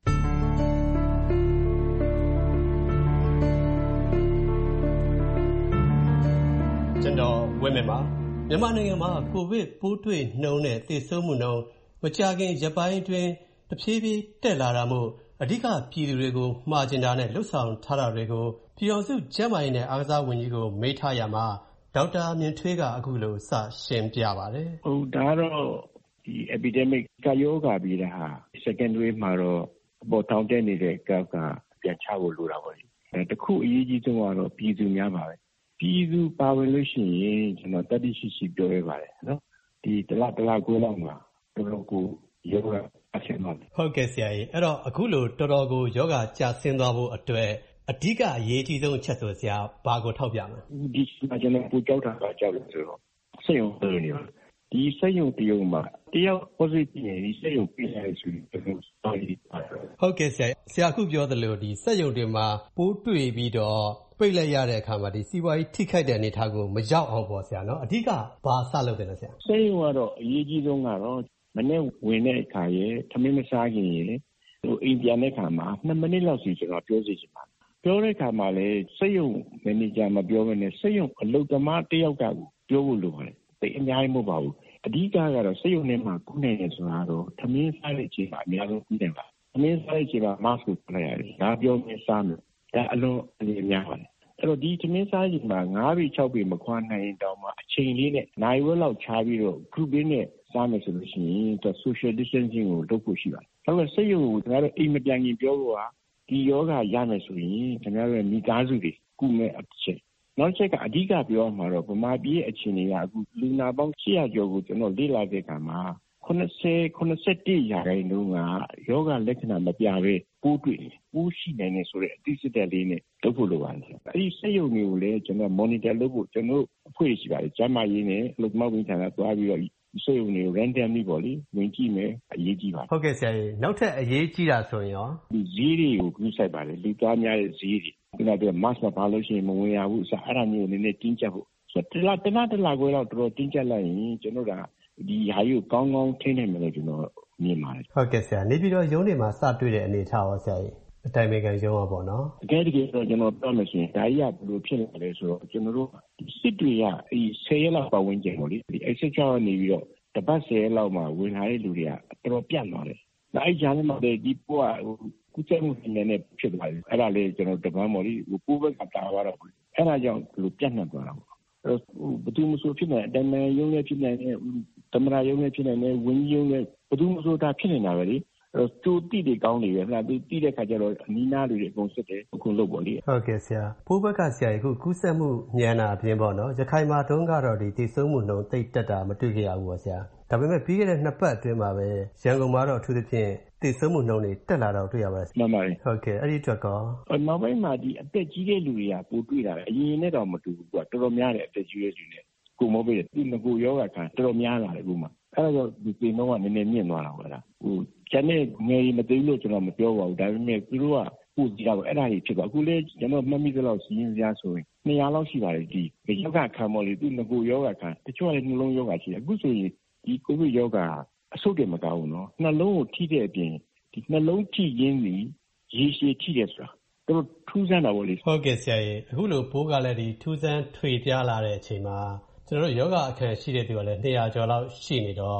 ကျွန်တော်ဝင်းမြပါမြန်မာနိုင်ငံမှာကိုဗစ်ပိုးတွေ့နှုန်းနဲ့သေဆုံးမှုနှုန်းမကြာခင်ရက်ပိုင်းအတွင်းတဖြည်းဖြည်းတက်လာတာမို့အဓိကပြည်သူတွေကိုမှားကျင်တာနဲ့လှုပ်ဆောင်ထားတာတွေကိုပြည်အောင်စုကျန်းမာရေးနဲ့အားကစားဝန်ကြီးကိုမေးထားရမှာဒေါက်တာမြင့်ထွေးကအခုလိုစရှင်းပြပါတယ်။ဟုတ်ဒါတော့ဒီ epidemic ကရောဂါပြီးတာဟာ second wave မှာတော့ပေါ်ထောင်တက်နေတဲ့ကောက်ကပြန်ချဖို့လိုတာပေါ့လေ။အဲတခုအရေးကြီးဆုံးကတော့ပြည်သူများပါပဲ။ပြည်သူပါဝင်လို့ရှိရင်ကျွန်တော်တတိရှိရှိပြောရပါတယ်နော်ဒီတလားတလားကိုလောက်မှာတော်တော်ကိုယောဂအဆင်ပါဟုတ်ကဲ့ဆရာကြီးအဲ့တော့အခုလိုတော်တော်ကိုယောဂကြာဆင်းသွားဖို့အတွက်အဓိကအရေးကြီးဆုံးအချက်ဆိုဆရာဘာကိုထောက်ပြမလဲဒီမှာကျွန်တော်ပူကြောက်တာကကြောက်လို့ဆိုတော့စိတ်ယုံတယ်နေပါဒီစိတ်ယုံတရုံမှာတယောက် positive ရင်ဒီစိတ်ယုံပြည့်တယ်ဆိုပြီးကျွန်တော်စောင့်နေပါတယ်ဟုတ်ကဲ့ဆရာဆရာခုပြောသလိုဒီစိတ်ယုံတွေမှာပိုးတွေ့ပြီးတော့ပိတ်လိုက်ရတဲ့အခါမှာဒီစီးပွားရေးထိခိုက်တဲ့အနေအထားကိုမရောက်အောင်ပေါ့ဆရာနော်အဓိကဘာစလုပ်တယ်လဲဆရာစိတ်ယုံကတော့အရေးကြီးဆုံးကတော့မနေ့ဝင်တဲ့အခါရဲ့ထမင်းမစားခင်ရေဟိုအိမ်ပြန်တဲ့အခါမှာနှစ်မိနစ်လောက်စီကျွန်တော်ပြောစီချင်ပါတယ်ပြောတဲ့အခါမှာလေစိတ်ယုံမန်နေဂျာမပြောဘဲနဲ့စိတ်ယုံအလုပ်သမားတယောက်ကကိုပြောဖို့လိုပါတယ်တိတ်အများကြီးမဟုတ်ပါဘူးအဓိကကတော့စိတ်ယုံနဲ့မှကုနိုင်တယ်ဆိုတာတော့ထမင်းစားတဲ့အချိန်မှာအများဆုံးကုနိုင်ပါထမင်းစားတဲ့အချိန်မှာ mask ကိုခလိုက်ရတယ်ဒါပြောမင်းစားမယ်ဒါအလုံးအလေးများပါတယ်အဲ့တော့ဒီထမင်းစားချိန်မှာ၅ပေ၆ပေမခွာနိုင်ရင်တောင်မှအချိန်လေးနဲ့နိုင်ဝက်လောက်ခြားပြီးတော့ group လေးနဲ့စားမယ်ဆိုလို့ရှိရင်တော့ social distancing ကိုလုပ်ဖို့ရှိပါတယ်။ဒါပေမဲ့စိတ်ယုံကိုကျွန်တော်တို့အိမ်မပြန်ခင်ပြောလို့ဟာဒီယောဂရမယ်ဆိုရင်ကျွန်တော်တို့မိသားစုတွေကုမဲ့အချက်။နောက်ချက်ကအဓိကပြောမှာတော့ဗမာပြည်ရဲ့အခြေအနေကအခုလူနာပေါင်း၈၀၀ကျော်ကိုကျွန်တော်လေ့လာတဲ့အခါမှာ၉၀ ၉၁ရာခိုင်နှုန်းကယောဂလက္ခဏာမပြဘဲပိုးတွေ့တယ်။ပိုးရှိနိုင်တယ်ဆိုတဲ့အသိစိတ်တက်လေးနဲ့လုပ်ဖို့လိုပါတယ်။အဲဒီစိတ်ယုံတွေကိုလည်းကျွန်တော် monitor လုပ်ဖို့ကျွန်တော်အဖွဲ့ရှိပါတယ်။ကျန်းမာရေးနဲ့လူမှုဝန်ထမ်းကသွားပြီးတော့စိတ်ဝင်နေ randomly ပေါ့လေဝင်ကြည့်မယ်အရေးကြီးပါဟုတ်ကဲ့ဆရာကြီးနောက်ထပ်အရေးကြီးတာဆိုရင်ရောဒီဈေးတွေကိုကူးဆိုင်ပါတယ်လူသားများရဲ့ဈေးတွေခုနက mask မပါလို့ရှိရင်မဝင်ရဘူးဆိုအဲ့ဒါမျိုးနည်းနည်းတင်းကျပ်ဖို့ဆိုတလားတလားတလားကိုတော့တော်တော်တင်းကျပ်လိုက်ရင်ကျွန်တော်ကဒီဟာကြီးကိုကောင်းကောင်းထိန်းနိုင်မယ်လို့ကျွန်တော်မြင်ပါတယ်ဟုတ်ကဲ့ဆရာနေပြီးတော့ရုံးတွေမှာစတွေ့တဲ့အနေထားရောဆရာကြီးအတိုင်းမေကန်ရုံးပါပေါ့နော်တကယ်တကယ်တော့ကျွန်တော်ပြောမယ်ဆိုရင်ဒါကြီးကဘယ်လိုဖြစ်လာလဲဆိုတော့ကျွန်တော်တို့ဒီစစ်တွေကအဲဒီဆယ်ရက်လောက်ပတ်ဝန်းကျင်ပေါ့လေဒီ extra နေပြီးတော့တပတ်ဆယ်လောက်မှဝင်လာတဲ့လူတွေကတော်တော်ပြတ်သွားတယ်။ဒါအဲ့ကြားထဲမှာဒီပိုးကကုချက်မှုနည်းနည်းဖြစ်သွားတယ်။အဲ့ဒါလေးကျွန်တော်တပန်းမော်လေးပိုးဘက်ကတာသွားတော့အဲ့ဒါကြောင့်ဒီလိုပြတ်နှက်သွားတာပေါ့။အဲ့တော့ဘယ်သူမှဆိုဖြစ်နေအတမန်ရုံးနဲ့ဖြစ်နေတယ်သမရာရုံးနဲ့ဖြစ်နေတယ်ဝင်းကြီးရုံးနဲ့ဘယ်သူမှဆိုတာဖြစ်နေတာပဲလေ။အဲ့တော့တူတိတွေကောင်းနေပဲ။အဲ့ဒါသူတိတဲ့ခါကျတော့အနီးနားလူတွေအကုန်စစ်တယ်အခုလုပ်ပေါ့လေ။ဟုတ်ကဲ့ဆရာ။ပိုးဘက်ကဆရာအခုကူးစက်မှုမြန်တာအပြင်ပေါ့နော်။ရခိုင်မှာတုန်းကတော့ဒီသေဆုံးမှုနှုန်းတိတ်တက်တာမတွေ့ခဲ့ရဘူးပေါ့ဆရာ။ဒါပေမဲ့ပြီးခဲ့တဲ့နှစ်ပတ်အတွင်းမှာပဲရန်ကုန်မှာတော့အထူးသဖြင့်သေဆုံးမှုနှုန်းတွေတက်လာတော့တွေ့ရပါတယ်။မှန်ပါတယ်။ဟုတ်ကဲ့အဲ့ဒီအတွက်ကောနောက်ပိုင်းမှာဒီအသက်ကြီးတဲ့လူတွေကပိုတွေ့တာပဲအရင်နဲ့တော့မတူဘူးကွာတော်တော်များတယ်အသက်ကြီးတဲ့လူတွေကိုမောပေးတယ်ဒီငကိုယောဂခံတော်တော်များလာတယ်အခုမှအဲ့တော့ဒီပေနှုန်းကနည်းနည်းမြင့်သွားတာပေါ့လားဟိုကျန်တဲ့ငယ်မသိဘူးလို့ကျွန်တော်မပြောပါဘူးဒါပေမဲ့သူတို့ကပို့ကြည့်တာပေါ့အဲ့ဒါကြီးဖြစ်သွားအခုလေကျွန်တော်မှတ်မိသလောက်စီးရင်စရာဆိုရင်နှစ်ရာလောက်ရှိပါတယ်ဒီယောဂခံမော်လေသူငကိုယောဂခံတချို့ကလည်းနှလုံးယောဂရှိတယ်အခုဆိုရင်ဒီကိုဗစ်ယောဂအဆုတ်တယ်မကောင်းဘူးနော်နှလုံးကိုထိတဲ့အပြင်ဒီနှလုံးထိရင်းပြီးရေရှည်ထိတယ်ဆိုတာတို့ထူးဆန်းတာပေါ့လေဟုတ်ကဲ့ဆရာကြီးအခုလိုပိုးကလည်းဒီထူးဆန်းထွေပြားလာတဲ့အချိန်မှာကျွန်တော်တို့ယောဂအခက်ရှိတဲ့သူကလည်းနှစ်ရာကျော်လောက်ရှိနေတော့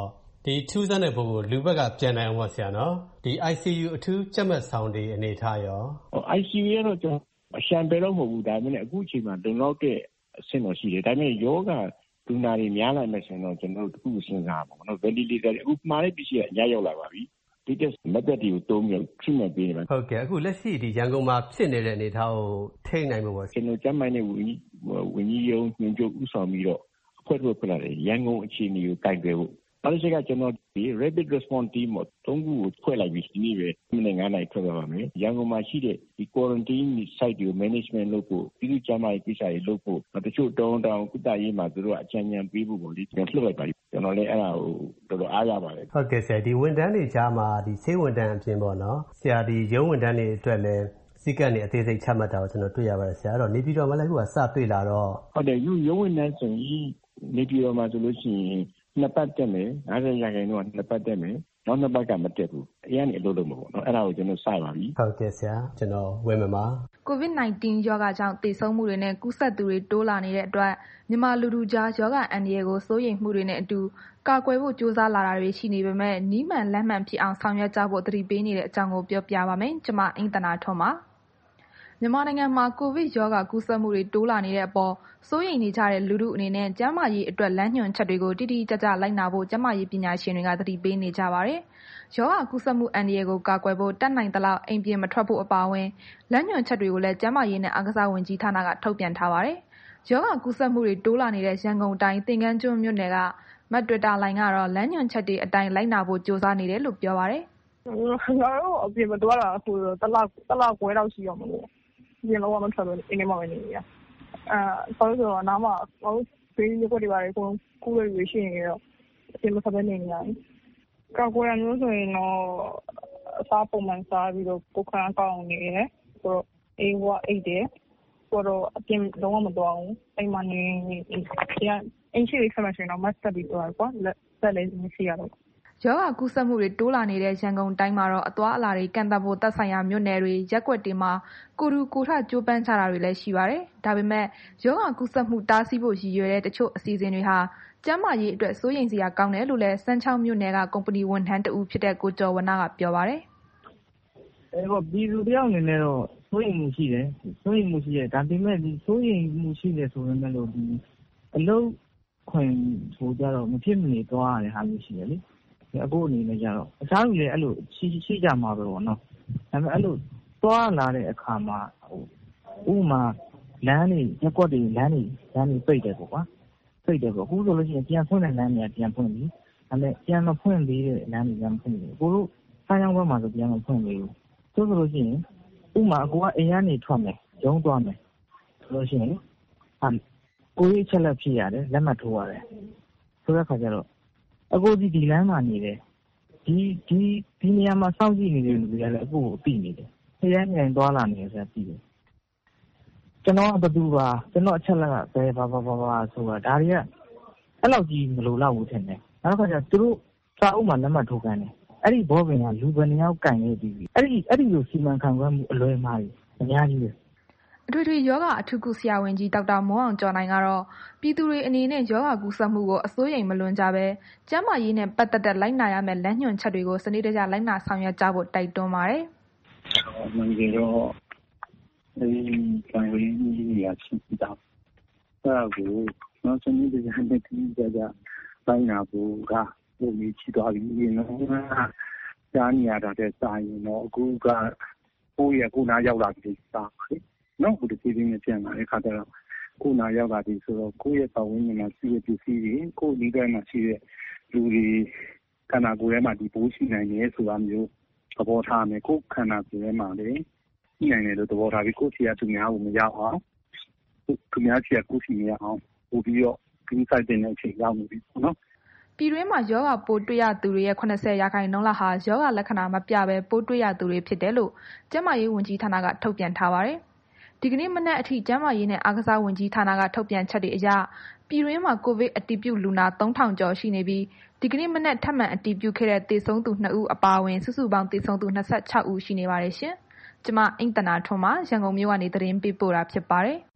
ဒီထူးဆန်းတဲ့ပုံကိုလူဘက်ကပြန်နိုင်အောင်ပါဆရာနော်ဒီ I C U အထူးကြက်မှတ်ဆောင်တွေအနေထားရော I C U ရဲ့တော့ကျွန်တော်အရှံပဲတော့မဟုတ်ဘူးဒါပေမဲ့အခုအချိန်မှာလုံလောက်တဲ့အဆင့်တော့ရှိတယ်ဒါပေမဲ့ယောဂလူနာတွေများလာမယ်ဆိုရင်တော့ကျွန်တော်တို့တခုစဉ်းစားပါဘောနော် ventilator အခုမှားတဲ့ပစ္စည်းကအများရောက်လာပါပြီဒီတက်မက်သက်တွေကိုတုံးပြီး treatment ပေးနေပါဟုတ်ကဲ့အခုလက်ရှိဒီရန်ကုန်မှာဖြစ်နေတဲ့အနေအထားကိုထိန်းနိုင်ဖို့ပေါ့ကျွန်တော်ကျမ်းမိုင်းနဲ့ဝင်ကြီးဝင်ကြီးရုံးညွှန်ချုပ်ဥဆောင်ပြီးတော့အဖွဲ့ထုတ်ပြလာတယ်ရန်ကုန်အခြေအနေကိုတိုင်တယ်ဖို့နောက်တစ်ချက်ကကျွန်တော်ဒီ rapid response team ကိုသုံးခုကိုဖွဲ့လိုက်ပြီးဒီနေ့ပဲမိနစ်ငါးနာရီထွက်သွားပါမယ်ရန်ကုန်မှာရှိတဲ့ဒီ quarantine site တွေကို management လုပ်ဖို့ပြည်သူ့ကျန်းမာရေးကိစ္စတွေလုပ်ဖို့တချို့တောင်းတောင်းကုသရေးမှာသူတို့အကြံဉာဏ်ပေးဖို့ပေါ့လေကျွန်တော်လှုပ်လိုက်ပါပြီကျွန်တော်လည်းအဲ့ဒါကိုတော်တော်အားရပါတယ်ဟုတ်ကဲ့ဆရာဒီဝန်ထမ်းတွေကြားမှာဒီဆေးဝန်ထမ်းအပြင်ပေါ့နော်ဆရာဒီရုံးဝန်ထမ်းတွေအတွက်လည်းစီကံနေအသေးစိတ်ချမှတ်တာကိုကျွန်တော်တွေ့ရပါတယ်ဆရာအဲ့တော့နေပြည်တော်မှာလည်းခုကစတွေ့လာတော့ဟုတ်တယ်ရုံးဝန်ထမ်းဆိုရင်နေပြည်တော်မှာဆိုလို့ရှိရင်နှစ်ပတ်တက်မယ်ငါးဆယ်ရာခိုင်နှုန်းကနှစ်ပတ်တက်မယ်နောက်နှစ်ပတ်ကမတက်ဘူးအရင်အလုပ်လုပ်မှာပေါ့နော်အဲ့ဒါကိုကျွန်တော်စပါပြီဟုတ်ကဲ့ဆရာကျွန်တော်ဝင်းမပါကိုဗစ် ၁၉ ရောဂါကြောင့်သေဆုံးမှုတွေနဲ့ကူးစက်သူတွေတိုးလာနေတဲ့အတွက်မြန်မာလူထုကြားရောဂါအန္တရာယ်ကိုစိုးရိမ်မှုတွေနဲ့အတူကာကွယ်ဖို့ကြိုးစားလာတာတွေရှိနေပေမဲ့နီးမှန်လက်မှန်ဖြစ်အောင်ဆောင်ရွက်ကြဖို့သတိပေးနေတဲ့အကြောင်းကိုပြောပြပါမယ်ကျွန်မအိမ့်သနာထွန်းပါမြန်မာနိုင်ငံမှာကိုဗစ်ရောဂါကူးစက်မှုတွေတိုးလာနေတဲ့အပေါ်စိုးရိမ်နေကြတဲ့လူထုအနေနဲ့ကျန်းမာရေးအတွက်လမ်းညွှန်ချက်တွေကိုတိတိကျကျလိုက်နာဖို့ကျန်းမာရေးပညာရှင်တွေကသတိပေးနေကြပါတယ်။ရောဂါကူးစက်မှုအန္တရာယ်ကိုကာကွယ်ဖို့တတ်နိုင်သလောက်အိမ်ပြင်မထွက်ဖို့အပါအဝင်လမ်းညွှန်ချက်တွေကိုလည်းကျန်းမာရေးနဲ့အားကစားဝန်ကြီးဌာနကထုတ်ပြန်ထားပါတယ်။ရောဂါကူးစက်မှုတွေတိုးလာနေတဲ့ရန်ကုန်တိုင်းသင်္ကန်းကျွန်းမြို့နယ်ကမတ်တွစ်တာလိုင်းကတော့လမ်းညွှန်ချက်တွေအတိုင်းလိုက်နာဖို့ကြိုးစားနေတယ်လို့ပြောပါတယ်။ကျွန်တော်တို့အပြင်မသွားတာအခုတလတလခွဲတော့ရှိအောင်မလို့ပြင်လို့မထွက်လို့အင်းနေမှာပဲနေရအဲဆိုတော့နားမှာဟိုဖေးရကိုဒီပါလေကိုကူးရရှိနေတော့အပြင်မထွက်ဘဲနေနေရတယ်ကောက်ွယ်ရမျိုးဆိုရင်တော့အစားပုံမှန်စားပြီးတော့ကိုခန်းကောင်းနေတယ်ဆိုတော့အေးဝအိတ်တယ်ဆိုတော့အပြင်လုံးဝမသွားဘူးအိမ်မှာနေနေအင်းရှိလေးဆက်မှရှင်တော့မတ်တက်ပြီးသွားကွာလက်ဆက်လေးမရှိရတော့ရောဂါကူးစက်မှုတွေတိုးလာနေတဲ့ရန်ကုန်တိုင်းမှာတော့အသွားအလာတွေကန့်သတ်ဖို့သက်ဆိုင်ရာမြို့နယ်တွေရက်ကွက်တွေမှာကိုတူကိုထကြိုးပမ်းကြတာတွေလည်းရှိပါတယ်။ဒါပေမဲ့ရောဂါကူးစက်မှုတားဆီးဖို့ရည်ရွယ်တဲ့တချို့အစီအစဉ်တွေဟာကျန်းမာရေးအတွက်စိုးရိမ်စရာကောင်းတယ်လို့လည်းစမ်းချောင်းမြို့နယ်ကကုမ္ပဏီဝန်ထမ်းတဦးဖြစ်တဲ့ကိုကျော်ဝဏ္ဏကပြောပါတယ်။အဲတော့ပြည်သူတယောက်အနေနဲ့တော့စိုးရိမ်မှုရှိတယ်။စိုးရိမ်မှုရှိတယ်ဒါပေမဲ့ဒီစိုးရိမ်မှုရှိတယ်ဆိုရင်လည်းလို့ဒီအလုပ်ခွင်ဆိုကြတော့မဖြစ်မနေသွားရတဲ့ဟာမျိုးရှိတယ်လေ။အခုအနေနဲ့ကြတော့အစားကြီးလည်းအဲ့လိုရှိရှိကြမှာပဲပေါ့နော်ဒါပေမဲ့အဲ့လိုသွားလာတဲ့အခါမှာဟိုဥမာလမ်းတွေရက်ကွက်တွေလမ်းတွေလမ်းတွေပိတ်တယ်ပေါ့ကွာပိတ်တယ်ပေါ့အခုဆိုလို့ရှိရင်ပြန်ဖွင့်တဲ့လမ်းတွေကပြန်ဖွင့်ပြီဒါပေမဲ့ပြန်မဖွင့်သေးတဲ့လမ်းတွေပြန်ဖွင့်ပြီကိုတို့ဆိုင်အောင်ဘက်မှာဆိုပြန်မဖွင့်သေးဘူးဆိုဆိုလို့ရှိရင်ဥမာအကူကအိမ်ကနေထွက်မယ်ရုံးသွားမယ်ဆိုလို့ရှိရင်ဟာကိုရေးချက်လက်ဖြစ်ရတယ်လက်မှတ်ထိုးရတယ်ဆိုတဲ့အခါကျတော့အခုဒီဒီလမ်းမှာနေတယ်ဒီဒီဒီနေရာမှာစောင့်ကြည့်နေတဲ့လူတွေကလည်းအခုကိုသိနေတယ်ခရမ်းမြိုင်သွားလာနေတယ်ဆိုတာသိတယ်ကျွန်တော်ကဘယ်သူပါကျွန်တော်အချက်လက်ကဘယ်ဘာဘာဘာဘာဆိုတာဒါတွေကအဲ့လောက်ကြီးမလိုတော့ဘူးထင်တယ်နောက်တစ်ခါကျသူတို့စာအုပ်မှာလက်မှတ်ထိုးကန်တယ်အဲ့ဒီဘောပင်ကလူဘယ်နှယောက်ကင်နေပြီအဲ့ဒီအဲ့ဒီလိုစီမံခန့်ခွဲမှုအလွယ်မှားကြီးအများကြီးပဲအထွေထွေယောဂအထူးကုဆရာဝန်ကြီးဒေါက်တာမိုးအောင်ကျော်နိုင်ကတော့ပြည်သူတွေအနေနဲ့ယောဂကူးစက်မှုကိုအစိုးရိမ်မလွန်ကြပဲကျန်းမာရေးနဲ့ပတ်သက်တဲ့လိုက်နာရမယ့်လမ်းညွှန်ချက်တွေကိုစနစ်တကျလိုက်နာဆောင်ရွက်ကြဖို့တိုက်တွန်းပါတယ်။မှန်ကြတော့ဒီကံရင်းကြီးရရှိတာ။အဲဒါကိုနောက်စနစ်တကျနဲ့တိကျကျလိုက်နာဖို့ကပုံပြီးချီသွားပြီးနော်။ကြားနေရတဲ့စာရင်တော့အခုကကိုယ့်ရဲ့ကိုယ်နာရောက်လာပြီစာလေ။နော်ဒီပြည်ရင်းနဲ့ပြန်လာတဲ့ခါကျတော့ကိုယ်နာရောက်လာပြီဆိုတော့ကိုယ့်ရဲ့ပတ်ဝန်းကျင်မှာရှိတဲ့ပစ္စည်းတွေကိုယ်ဒီတိုင်းမှာရှိတဲ့လူတွေခန္ဓာကိုယ်ထဲမှာဒီပိုးရှိနိုင်တယ်ဆိုတာမျိုးသဘောထားမယ်ကိုယ်ခန္ဓာကိုယ်ထဲမှာလေရှိနိုင်တယ်လို့သဘောထားပြီးကိုယ့်ခြေကသူများကိုမရောက်အောင်သူများခြေကကိုယ့်ခြေမရအောင်ပို့ပြီးတော့ဒီစိုက်တဲ့အချိန်ရောက်နေပြီနော်ပြည်တွင်းမှာယောဂပိုးတွေ့ရသူတွေရဲ့၇၀ရာခိုင်နှုန်းလောက်ဟာယောဂလက္ခဏာမပြဘဲပိုးတွေ့ရသူတွေဖြစ်တယ်လို့ကျန်းမာရေးဝန်ကြီးဌာနကထုတ်ပြန်ထားပါတယ်။ဒီကနေ့မနက်အထိကျန်းမာရေးနဲ့အားကစားဝန်ကြီးဌာနကထုတ်ပြန်ချက်တွေအရပြည်တွင်းမှာကိုဗစ်အတည်ပြုလူနာသုံးထောင်ကျော်ရှိနေပြီးဒီကနေ့မနက်ထပ်မံအတည်ပြုခဲ့တဲ့သေဆုံးသူနှစ်ဦးအပါအဝင်စုစုပေါင်းသေဆုံးသူ၂၆ဦးရှိနေပါတယ်ရှင်။ကျွန်မအိမ့်သနာထွန်းမှရန်ကုန်မြို့ကနေသတင်းပေးပို့တာဖြစ်ပါတယ်။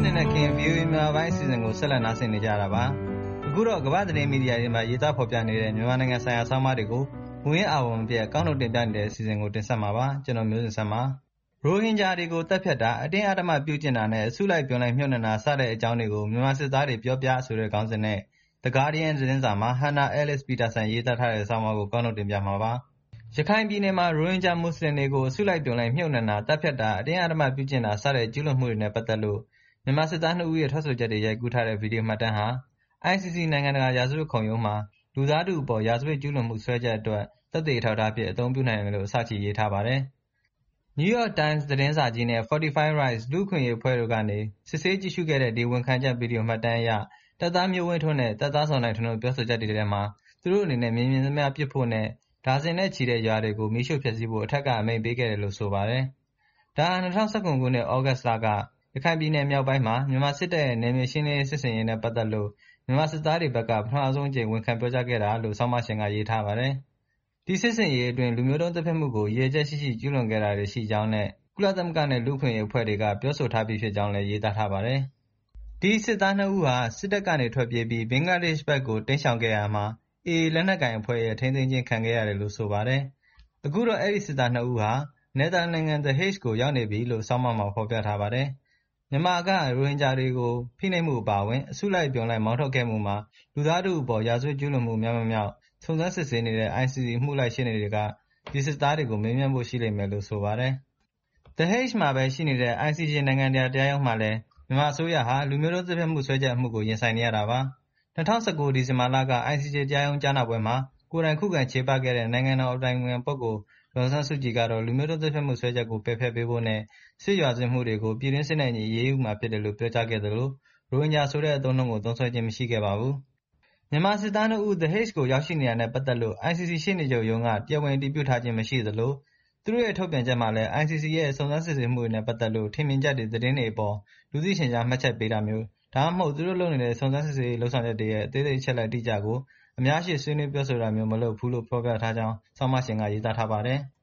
တင်တဲ့ခင် ဗီအိုအေ မြန်မာပိုင်းအစီအစဉ်ကိုဆက်လက်နားဆင်နေကြတာပါအခုတော့ကမ္ဘာသတင်းမီဒီယာတွေမှာရေးသားဖော်ပြနေတဲ့မြန်မာနိုင်ငံဆိုင်ရာဆောင်းပါးတွေကိုဝင်ရအောင်မပြတ်ကောက်နှုတ်တင်ပြနေတဲ့အစီအစဉ်ကိုတင်ဆက်မှာပါကျွန်တော်မျိုးစင်ဆန်းပါရိုဟင်ဂျာတွေကိုတပ်ဖြတ်တာအတင်းအဓမ္မပြုကျင့်တာနဲ့အစုလိုက်ပြုံလိုက်မြုပ်နှံတာစတဲ့အကြောင်းတွေကိုမြန်မာစစ်သားတွေပြောပြဆိုတဲ့ခေါင်းစဉ်နဲ့ The Guardian သတင်းစာမှာ Hannah Ellis Peterson ရေးသားထားတဲ့ဆောင်းပါးကိုကောက်နှုတ်တင်ပြမှာပါရခိုင်ပြည်နယ်မှာရိုဟင်ဂျာမွတ်စလင်တွေကိုအစုလိုက်ပြုံလိုက်မြုပ်နှံတာတပ်ဖြတ်တာအတင်းအဓမ္မပြုကျင့်တာစတဲ့ကျူးလွန်မှုတွေနဲ့ပတ်သက်လို့မြန်မာစစ်သားနှစ်ဦးရဲ့ထွက်ဆိုချက်တွေရိုက်ကူးထားတဲ့ဗီဒီယိုမှတ်တမ်းဟာ I C C နိုင်ငံတကာရာဇဝတ်ခုံရုံးမှာလူသားထုအပေါ်ရာဇဝတ်ကျူးလွန်မှုဆွဲချက်အတွက်သက်သေအထောက်အထားအဖြစ်အသုံးပြုနိုင်တယ်လို့အစချီရေးထားပါတယ်။ New York Times သတင်းစာကြီးနဲ့ Fortify Rights လူ့အခွင့်အရေးအဖွဲ့တို့ကနေစစ်ဆေးကြည့်ရှုခဲ့တဲ့ဒီဝန်ခံချက်ဗီဒီယိုမှတ်တမ်းအရတပ်သားမျိုးဝင်းထွန်းနဲ့တပ်သားစော်နိုင်ထွန်းတို့ပြောဆိုချက်တွေထဲမှာသူတို့အနေနဲ့မြင်မြင်သမျှပြစ်ဖို့နဲ့ဒါဇင်နဲ့ချီတဲ့ရွာတွေကိုမီးရှို့ဖျက်ဆီးဖို့အထက်ကအမိန့်ပေးခဲ့တယ်လို့ဆိုပါတယ်။ဒါဟာ၂၀၁၇ခုနှစ်ဩဂတ်လကရခိုင်ပြည်နယ်မြောက်ပိုင်းမှာမြန်မာစစ်တပ်ရဲ့နယ်မြေရှင်းလင်းရေးစစ်ဆင်ရေးနဲ့ပတ်သက်လို့မြန်မာစစ်သားတွေဘက်ကပထမဆုံးအကြိမ်ဝန်ခံပြောကြားခဲ့တာလို့ဆောင်းပါးရှင်ကရေးထားပါတယ်။ဒီစစ်ဆင်ရေးအတွင်းလူမျိုးတုံးသတ်ဖြတ်မှုကိုရည်ရွယ်ချက်ရှိရှိကျူးလွန်ခဲ့တာတွေရှိကြောင်းနဲ့ကုလသမဂ္ဂနဲ့လူ့အခွင့်အရေးအဖွဲ့တွေကပြောဆိုထားပြီးဖြစ်ကြောင်းလည်းရေးသားထားပါတယ်။ဒီစစ်သားနှစ်ဦးဟာစစ်တပ်ကနေထွက်ပြေးပြီးဘင်္ဂလားဒေ့ရှ်ဘက်ကိုတိမ်းရှောင်ခဲ့ရမှာအေအေလက်နက်ကိုင်အဖွဲ့ရဲ့ထိန်းသိမ်းခြင်းခံခဲ့ရတယ်လို့ဆိုပါတယ်။အခုတော့အဲ့ဒီစစ်သားနှစ်ဦးဟာနယ်သာလန်နိုင်ငံ The Hague ကိုရောက်နေပြီလို့ဆောင်းပါးမှာဖော်ပြထားပါတယ်။မြန်မာကရိုဟင်ဂျာတွေကိုဖိနှိပ်မှုအပါအဝင်အစုလိုက်ပြုံလိုက်မောင်းထုတ်ခဲ့မှုမှာလူသားထုအပေါ်ရာဇဝတ်ကျူးလွန်မှုများများမြောက်စုံစမ်းစစ်ဆေးနေတဲ့ I C C မှုလိုက်ရှင်းတွေကဒီစစ်သားတွေကိုမေးမြန်းဖို့ရှိလိမ့်မယ်လို့ဆိုပါတယ်။ The Hague မှာပဲရှိနေတဲ့ I C C နိုင်ငံတကာတရားရုံးမှာလည်းမြန်မာအစိုးရဟာလူမျိုးတုံးသတ်ဖြတ်မှုဆွဲချက်အမှုကိုရင်ဆိုင်နေရတာပါ။၂၀၁၉ဒီဇင်ဘာလက I C C တရားရုံးကြားနာပွဲမှာကိုယ်တိုင်ခုခံချေပခဲ့တဲ့နိုင်ငံတော်အတိုင်ပင်ခံပုဂ္ဂိုလ်ဒေါ်အောင်ဆန်းစုကြည်ကတော့လူမျိုးတုံးသတ်ဖြတ်မှုဆွဲချက်ကိုပယ်ဖျက်ပေးဖို့နဲ့စစ်ရွာသွင်းမှုတွေကိုပြည်တွင်းစစ်နဲ့ညီအရေးယူမှာဖြစ်တယ်လို့ပြောကြားခဲ့သလိုရိုဟင်ဂျာဆိုတဲ့အသုံးအနှုန်းကိုသုံးစွဲခြင်းမရှိခဲ့ပါဘူး။မြန်မာစစ်သားတို့ဦး The Hague ကိုရောက်ရှိနေတာနဲ့ပတ်သက်လို့ I C C ရှေ့နေချုပ်ရုံးကတရားဝင်အတည်ပြုထားခြင်းမရှိသလိုသူတို့ရဲ့ထုတ်ပြန်ချက်မှာလည်း I C C ရဲ့စုံစမ်းစစ်ဆေးမှုတွေနဲ့ပတ်သက်လို့ထင်မြင်ချက်တွေသတင်းတွေအပေါ်လူသိရှင်ကြားမှတ်ချက်ပေးတာမျိုးဒါမှမဟုတ်သူတို့လုပ်နေတဲ့စုံစမ်းစစ်ဆေးရေးလှုပ်ဆောင်ချက်တွေရဲ့အသေးစိတ်အချက်အလက်အတိအကျကိုအများရှိဆွေးနွေးပြောဆိုတာမျိုးမလုပ်ဘူးလို့ဖော်ပြထားကြောင်းဆောင်းပါးရှင်ကရေးသားထားပါတယ်။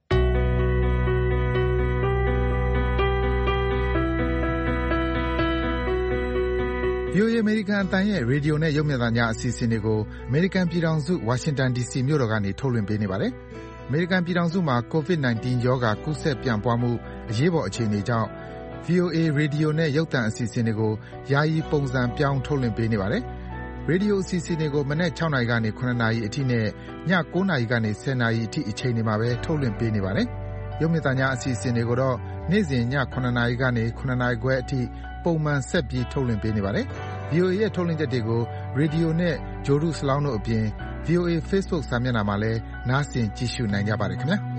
ဗီအိုအေ အမေရိကန်အသံရဲ့ရေဒီယိုနဲ့ရုပ်မြင်သံကြားအစီအစဉ်တွေကိုအမေရိကန်ပြည်ထောင်စုဝါရှင်တန်ဒီစီမြို့တော်ကနေထုတ်လွှင့်ပေးနေပါတယ်။အမေရိကန်ပြည်ထောင်စုမှာ ကိုဗစ် ၁၉ ရောဂါကူးစက်ပြန့်ပွားမှုအရေးပေါ်အခြေအနေကြောင့် ဗီအိုအေရေဒီယိုနဲ့ရုပ်သံအစီအစဉ်တွေကိုယာယီပုံစံပြောင်းထုတ်လွှင့်ပေးနေပါတယ်။ရေဒီယိုအစီအစဉ်တွေကိုမနက်၆နာရီကနေ၇နာရီအထိနဲ့ည၉နာရီကနေ၁၀နာရီအထိအချိန်တွေမှာပဲထုတ်လွှင့်ပေးနေပါတယ်။ရုပ်မြင်သံကြားအစီအစဉ်တွေကိုတော့နေ့စဉ်ည၇နာရီကနေ၇နာရီခွဲအထိပုံမှန်ဆက်ပြီးထုတ်လွှင့်ပေးနေပါတယ်။ ဗီအိုအေရဲ့ထုတ်လွှင့်ချက်တွေကိုရေဒီယိုနဲ့ဂြိုဟ်တုစလောင်းတို့အပြင် ဗီအိုအေ Facebook စာမျက်နှာမှာလည်းနားဆင်ကြည့်ရှုနိုင်ကြပါတယ်ခင်ဗျာ။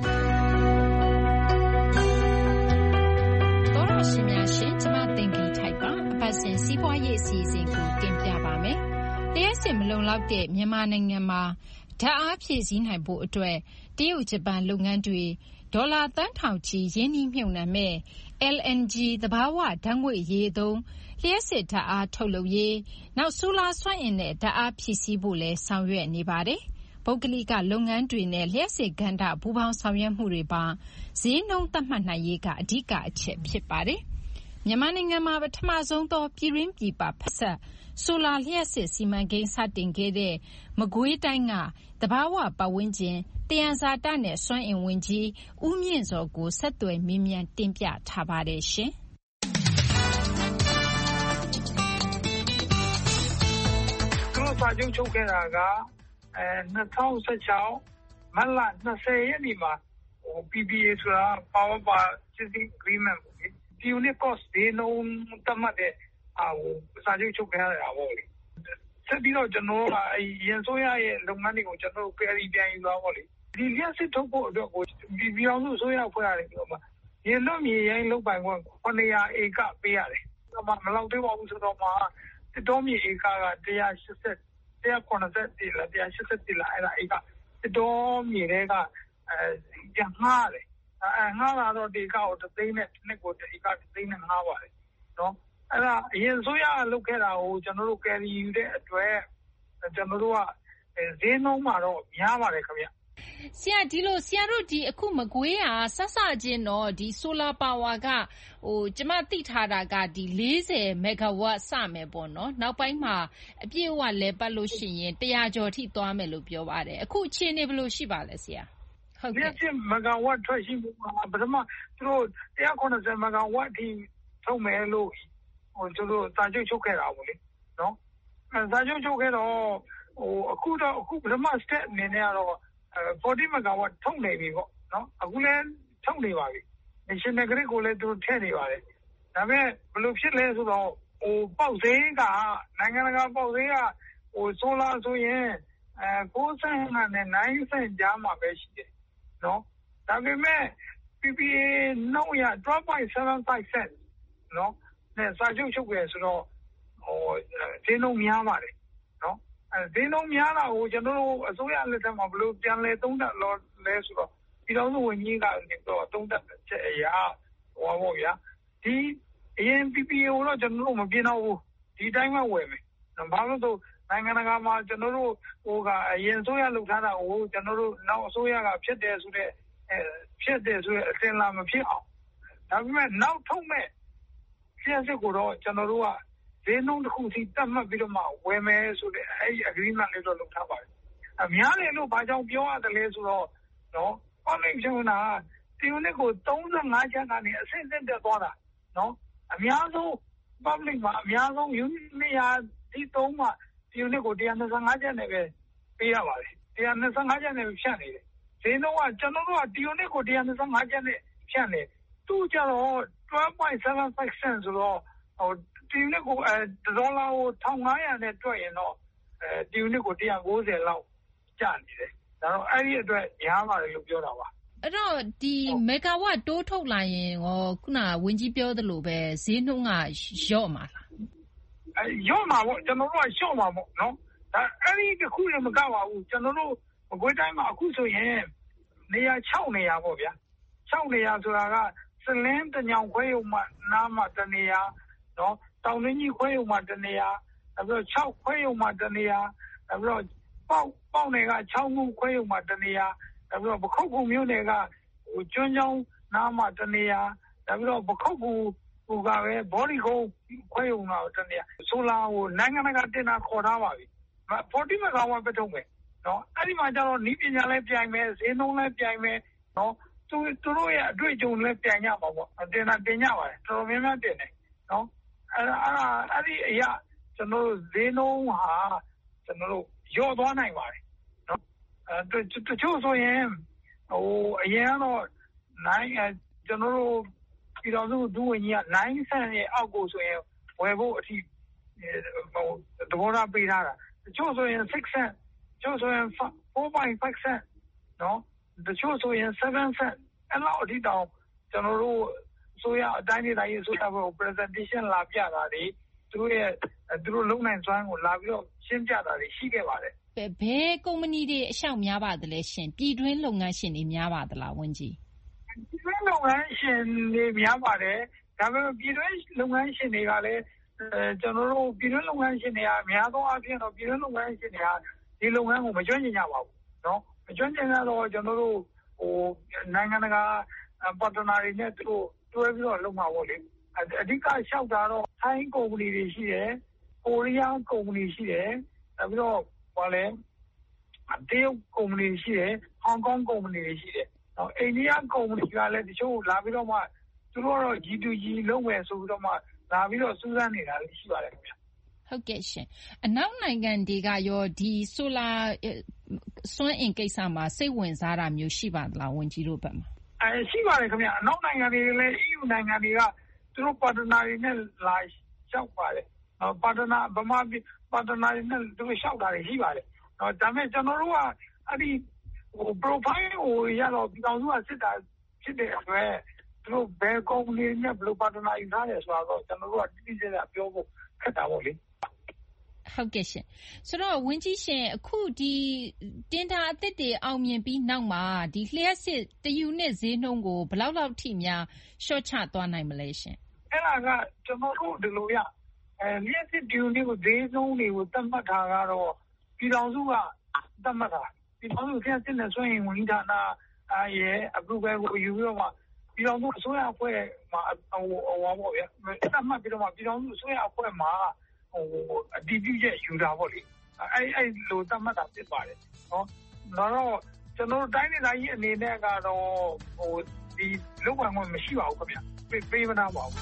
သောရရှင်များရှင်ကျမသင်္ကေထိုက်ပါအပတ်စဉ်စီးပွားရေးအစီအစဉ်ကိုတင်ပြပါမယ်။လျှက်စစ်မလုံလောက်တဲ့မြန်မာနိုင်ငံမှာဓာတ်အားဖြည့်ဆည်းနိုင်ဖို့အတွက်တရုတ်ဂျပန်လုပ်ငန်းတွေဒေါ်လာသန်းထောင်ချီရင်းနှီးမြှုပ်နှံမဲ့ L N G သဘာဝဓာတ်ငွေ့ရည်သုံးလျှက်စစ်ဓာတ်အားထုတ်လုပ်ရေးနောက်ဆိုလာစွမ်းအင်နဲ့ဓာတ်အားဖြည့်ဆည်းဖို့လည်းဆောင်ရွက်နေပါတယ်။ပုဂ္ဂလိကလုပ်ငန်းတွေနဲ့လျှက်စစ်ကဏ္ဍပူးပေါင်းဆောင်ရွက်မှုတွေပါဈေးနှုန်းသတ်မှတ်နိုင်ရေးကအဓိကအချက်ဖြစ်ပါတယ်။မြန်မာနိုင်ငံမှာပထမဆုံးသောပြည်တွင်းပြည်ပဖက်ဆက်ဆိုလာလျှက်စစ်စီမံကိန်းစတင်ခဲ့တဲ့မကွေးတိုင်းကသဘာဝပတ်ဝန်းကျင်သယံဇာတနဲ့စွမ်းအင်ဝန်ကြီးဦးမြင့်စောကိုဆက်သွယ်မေးမြန်းတင်ပြထားပါတယ်ရှင်။စာချုပ်ချုပ်ခဲ့တာကအဲ၂၀၁၆မတ်လ၂၀ရက်နေ့မှာဟို P P A ဆိုတာ Power Purchasing Agreement ပေါ့လေဒီ unit cost ဈေးနှုန်းသတ်မှတ်တဲ့ဟာဟိုစာချုပ်ချုပ်ခဲ့ရတာပေါ့လေဆက်ပြီးတော့ကျွန်တော်ကအဲရင်ဆိုးရရဲ့လုပ်ငန်းတွေကိုကျွန်တော်ကယ်ရီပြန်ယူသွားပေါ့လေဒီလျှက်စစ်ထုတ်ဖို့အတွက်ကိုဒီပြောင်းလို့ဆိုရဖွဲ့ရတယ်ပြောမှာရေလွတ်မြေရိုင်းလောက်ပိုင်ခွင့်ခုနှစ်ရာဧကပေးရတယ်တော့မလောက်သေးပါဘူးဆိုတော့မှတစ်တော်မြေဧကက၁၈၀ ၁၇၁လား၁၈၁လားအဲ့ဒါဧကတစ်တော်မြေတွေကအဲငှားတယ်အဲငှားလာတော့ဒီကောက်တစ်သိန်းနဲ့နှစ်ကိုဒီကတစ်သိန်းနဲ့ငှားပါတယ်နော်အဲ့ဒါအရင်ဆိုရလောက်ခဲ့တာကိုကျွန်တော်တို့ကယ်ရီယူတဲ့အတွက်ကျွန်တော်တို့ကဈေးနှုန်းမှာတော့များပါတယ်ခင်ဗျဆရာဒီလိုဆရာတို့ဒီအခုမကွေးဟာဆဆချင်းတော့ဒီ solar power ကဟိုကျမသိထားတာကဒီ၄၀ megawatt စမယ်ပေါ့နော်နောက်ပိုင်းမှာအပြည့်အဝလဲပတ်လို့ရှိရင်one hundredကျော်ထိသွားမယ်လို့ပြောပါတယ်အခုအခြေအနေဘယ်လိုရှိပါလဲဆရာဟုတ်ကဲ့ဒီ megawatt ထွက်ရှိမှုမှာပထမသူတို့one hundred eighty မဂါဝပ်ထိထုတ်မယ်လို့ဟိုသူတို့စာချုပ်ချုပ်ခဲ့တာပေါ့လေနော်အဲစာချုပ်ချုပ်ခဲ့တော့ဟိုအခုတော့အခုပထမ step အနေနဲ့ကတော့forty မဂါဝပ်ထုတ်နေပြီပေါ့နော်အခုလည်းထုတ်နေပါပြီ national grid ကိုလည်းသူထည့်နေပါတယ်ဒါပေမဲ့ဘယ်လိုဖြစ်လဲဆိုတော့ဟိုပေါက်ဈေးကနိုင်ငံတကာပေါက်ဈေးကဟို solar ဆိုရင်အဲnine cent နဲ့nine cent ကြားမှာပဲရှိတယ်နော်ဒါပေမဲ့ P P A နှုန်းရtwelve point seven five cent နော်နဲ့စာချုပ်ချုပ်ခဲ့ဆိုတော့ဟိုဈေးနှုန်းများပါတယ်နော်အဲဈေးနှုန်းများတာကိုကျွန်တော်တို့အစိုးရလက်ထက်မှာဘယ်လိုပြန်လဲသုံးသပ်လို့လဲဆိုတော့ပြည်တော်စုဝန်ကြီးကနေတော့သုံးသပ်ချက်အရာဟောပေါ့ဗျာဒီအရင် P P A ကိုတော့ကျွန်တော်တို့မပြင်းတော့ဘူးဒီတိုင်းမှဝယ်မယ်ဘာလို့ဆိုနိုင်ငံတကာမှာကျွန်တော်တို့ဟိုကအရင်အစိုးရလုပ်ထားတာကိုကျွန်တော်တို့နောက်အစိုးရကဖြစ်တယ်ဆိုတဲ့အဲဖြစ်တယ်ဆိုတဲ့အစဉ်လာမဖြစ်အောင်ဒါပေမဲ့နောက်ထုတ်မဲ့ကျက်စစ်ကိုတော့ကျွန်တော်တို့ကဈေးနှုန်းတစ်ခုစီတတ်မှတ်ပြီးတော့မှဝယ်မယ်ဆိုတဲ့အဲဒီ agreement လေးတော့လုပ်ထားပါတယ်အများလေလို့ဘာကြောင့်ပြောရတယ်လဲဆိုတော့နော် public ကျွန်တော်ကဒီ unit ကိုthirty-fiveကျပ်ကနေအဆင့်ဆင့်တက်သွားတာနော်အများဆုံး public မှာအများဆုံး unit နေရာဒီသုံးမှာဒီ unit ကိုone hundred twenty-fiveကျပ်နဲ့ပဲပေးရပါတယ်one hundred twenty-fiveကျပ်နဲ့ဖြတ်နေတယ်ဈေးနှုန်းကကျွန်တော်တို့ကဒီ unit ကိုone hundred twenty-fiveကျပ်နဲ့ဖြတ်နေသူ့ကျတော့twelve point seven five cent ဆိုတော့ဟိုဒီ unit ကိုအဲဒေါ်လာကိုfifteen hundredနဲ့တွက်ရင်တော့အဲဒီ unit ကိုone ninetyလောက်ကျနေတယ်ဒါတော့အဲ့ဒီအတွက်များပါတယ်လို့ပြောတာပါအဲ့တော့ဒီမဂါဝပ်တိုးထုတ်လာရင်ရောခုနဝန်ကြီးပြောသလိုပဲဈေးနှုန်းကရော့မှာလားအဲရော့မှာပေါ့ကျွန်တော်တို့ကရှော့မှာပေါ့နော်ဒါအဲ့ဒီတစ်ခုလည်းမကပါဘူးကျွန်တော်တို့မကွေးတိုင်းမှာအခုဆိုရင်နေရာsixနေရာပေါ့ဗျာsixနေရာဆိုတာကစလင်းတညောင်ခွဲရုံမှာနားမှာတနေရာနော်တောင်ရင်းကြီးခွဲရုံမှာတနေရာနောက်ပြီးတော့sixခွဲရုံမှာတနေရာနောက်ပြီးတော့ပေါက်ပေါက်နယ်ကsixခုခွဲရုံမှာတနေရာနောက်ပြီးတော့ပခုတ်ကူမြို့နယ်ကဟိုကျွန်းချောင်းနားမှာတနေရာနောက်ပြီးတော့ပခုတ်ကူဟိုကပဲဘော်ဒီကုန်းခွဲရုံမှာတနေရာဆိုလာဟိုနိုင်ငံတကာတင်တာခေါ်ထားပါပြီfortyမဂါဝပ်ပဲထုတ်မယ်နော်အဲ့ဒီမှာကျတော့နီးပညာလည်းပြိုင်မယ်ဈေးနှုန်းလည်းပြိုင်မယ်နော်သူသူတို့ရဲ့အတွေ့အကြုံလည်းပြိုင်ကြပါပေါ့တင်တာတင်ကြပါတယ်တော်တော်များများတင်တယ်နော်အဲ့အဲ့အဲ့ဒီအရာကျွန်တော်တို့ဈေးနှုန်းဟာကျွန်တော်တို့ရော့သွားနိုင်ပါတယ်နော်အဲတချို့ဆိုရင်ဟိုအရင်ကတော့nineကျွန်တော်တို့ပြည်တော်စုဒူးဝင်ကြီးကnine centရဲ့အောက်ကိုဆိုရင်ဝယ်ဖို့အထိဟိုသဘောထားပေးထားတာတချို့ဆိုရင်six centတချို့ဆိုရင်four point five cent နော်တချို့ဆိုရင်seven cent အဲ့လောက်အထိတောင်ကျွန်တော်တို့ဆိုရအတိုင်းတိုင်းရေးဆိုရဖို့ presentation လာပြတာတွေသူတို့ရဲ့သူတို့လုံနိုင်စွမ်းကိုလာပြီးတော့ရှင်းပြတာတွေရှိခဲ့ပါတယ်ဘယ်ကုမ္ပဏီတွေအရှောက်များပါသလဲရှင်ပြည်တွင်းလုပ်ငန်းရှင်တွေများပါသလားဝန်ကြီးပြည်တွင်းလုပ်ငန်းရှင်တွေများပါတယ်ဒါပေမဲ့ပြည်တွင်းလုပ်ငန်းရှင်တွေကလည်းအဲကျွန်တော်တို့ပြည်တွင်းလုပ်ငန်းရှင်တွေကအများသောအားဖြင့်တော့ပြည်တွင်းလုပ်ငန်းရှင်တွေကဒီလုပ်ငန်းကိုမကျွမ်းကျင်ကြပါဘူးနော်မကျွမ်းကျင်တော့ကျွန်တော်တို့ဟိုနိုင်ငံတကာ partner တွေနဲ့သူတို့တွဲပြီးတော့လုပ်မှာပေါ့လေအဓိကလျှောက်တာတော့ထိုင်းကုမ္ပဏီတွေရှိတယ်ကိုရီးယားကုမ္ပဏီရှိတယ်နောက်ပြီးတော့ဘာလဲတရုတ်ကုမ္ပဏီရှိတယ်ဟောင်ကောင်ကုမ္ပဏီတွေရှိတယ်နော်အိန္ဒိယကုမ္ပဏီကလည်းတချို့လာပြီးတော့မှသူတို့ကတော့ G to G လုပ်မယ်ဆိုပြီးတော့မှလာပြီးတော့စူးစမ်းနေတာလည်းရှိပါတယ်ခင်ဗျဟုတ်ကဲ့ရှင်အနောက်နိုင်ငံတွေကရောဒီဆိုလာစွမ်းအင်ကိစ္စမှာစိတ်ဝင်စားတာမျိုးရှိပါသလားဝန်ကြီးတို့ဘက်မှာအဲရှိပါတယ်ခင်ဗျအနောက်နိုင်ငံတွေလည်း E U နိုင်ငံတွေကသူတို့ partner တွေနဲ့လာလျှောက်ပါတယ်ဟော partner ဗမာ partner တွေနဲ့သူတို့လျှောက်တာတွေရှိပါတယ်ဟောဒါပေမဲ့ကျွန်တော်တို့ကအဲ့ဒီဟို profile ကိုရတော့ပြည်တော်စုကစစ်တာဖြစ်တဲ့အတွက်သူတို့ဘယ်ကုမ္ပဏီနဲ့ဘယ်လို partner ယူထားတယ်ဆိုတော့ကျွန်တော်တို့ကတိတိကျကျပြောဖို့ခက်တာပေါ့လေဟုတ်ကဲ့ရှင်ဆိုတော့ဝန်ကြီးရှင်အခုဒီတင်တာအသစ်တွေအောင်မြင်ပြီးနောက်မှာဒီလျှက်စစ်တယူနစ်ဈေးနှုန်းကိုဘယ်လောက်လောက်ထိများရှော့ချသွားနိုင်မလဲရှင်အဲ့ဒါကကျွန်တော်တို့ဒီလိုရအဲလျှက်စစ်တယူနစ်ကိုဈေးနှုန်းတွေကိုသတ်မှတ်တာကတော့ပြည်တော်စုကသတ်မှတ်တာပြည်ထောင်စုလျှပ်စစ်နဲ့စွမ်းအင်ဝန်ကြီးဌာနရဲ့ approval ကိုယူပြီးတော့မှပြည်ထောင်စုအစိုးရအဖွဲ့မှာဟိုဟောပေါ့ဗျာသတ်မှတ်ပြီးတော့မှပြည်ထောင်စုအစိုးရအဖွဲ့မှာဟိုအတည်ပြုချက်ယူတာပေါ့လေအဲ့အဲ့လိုသတ်မှတ်တာဖြစ်ပါတယ်နော်တော့ကျွန်တော်တို့တိုင်းဒေသကြီးအနေနဲ့ကတော့ဟိုဒီလောက်ဝင်ခွင့်မရှိပါဘူးခင်ဗျပေးပေးမနာပါဘူး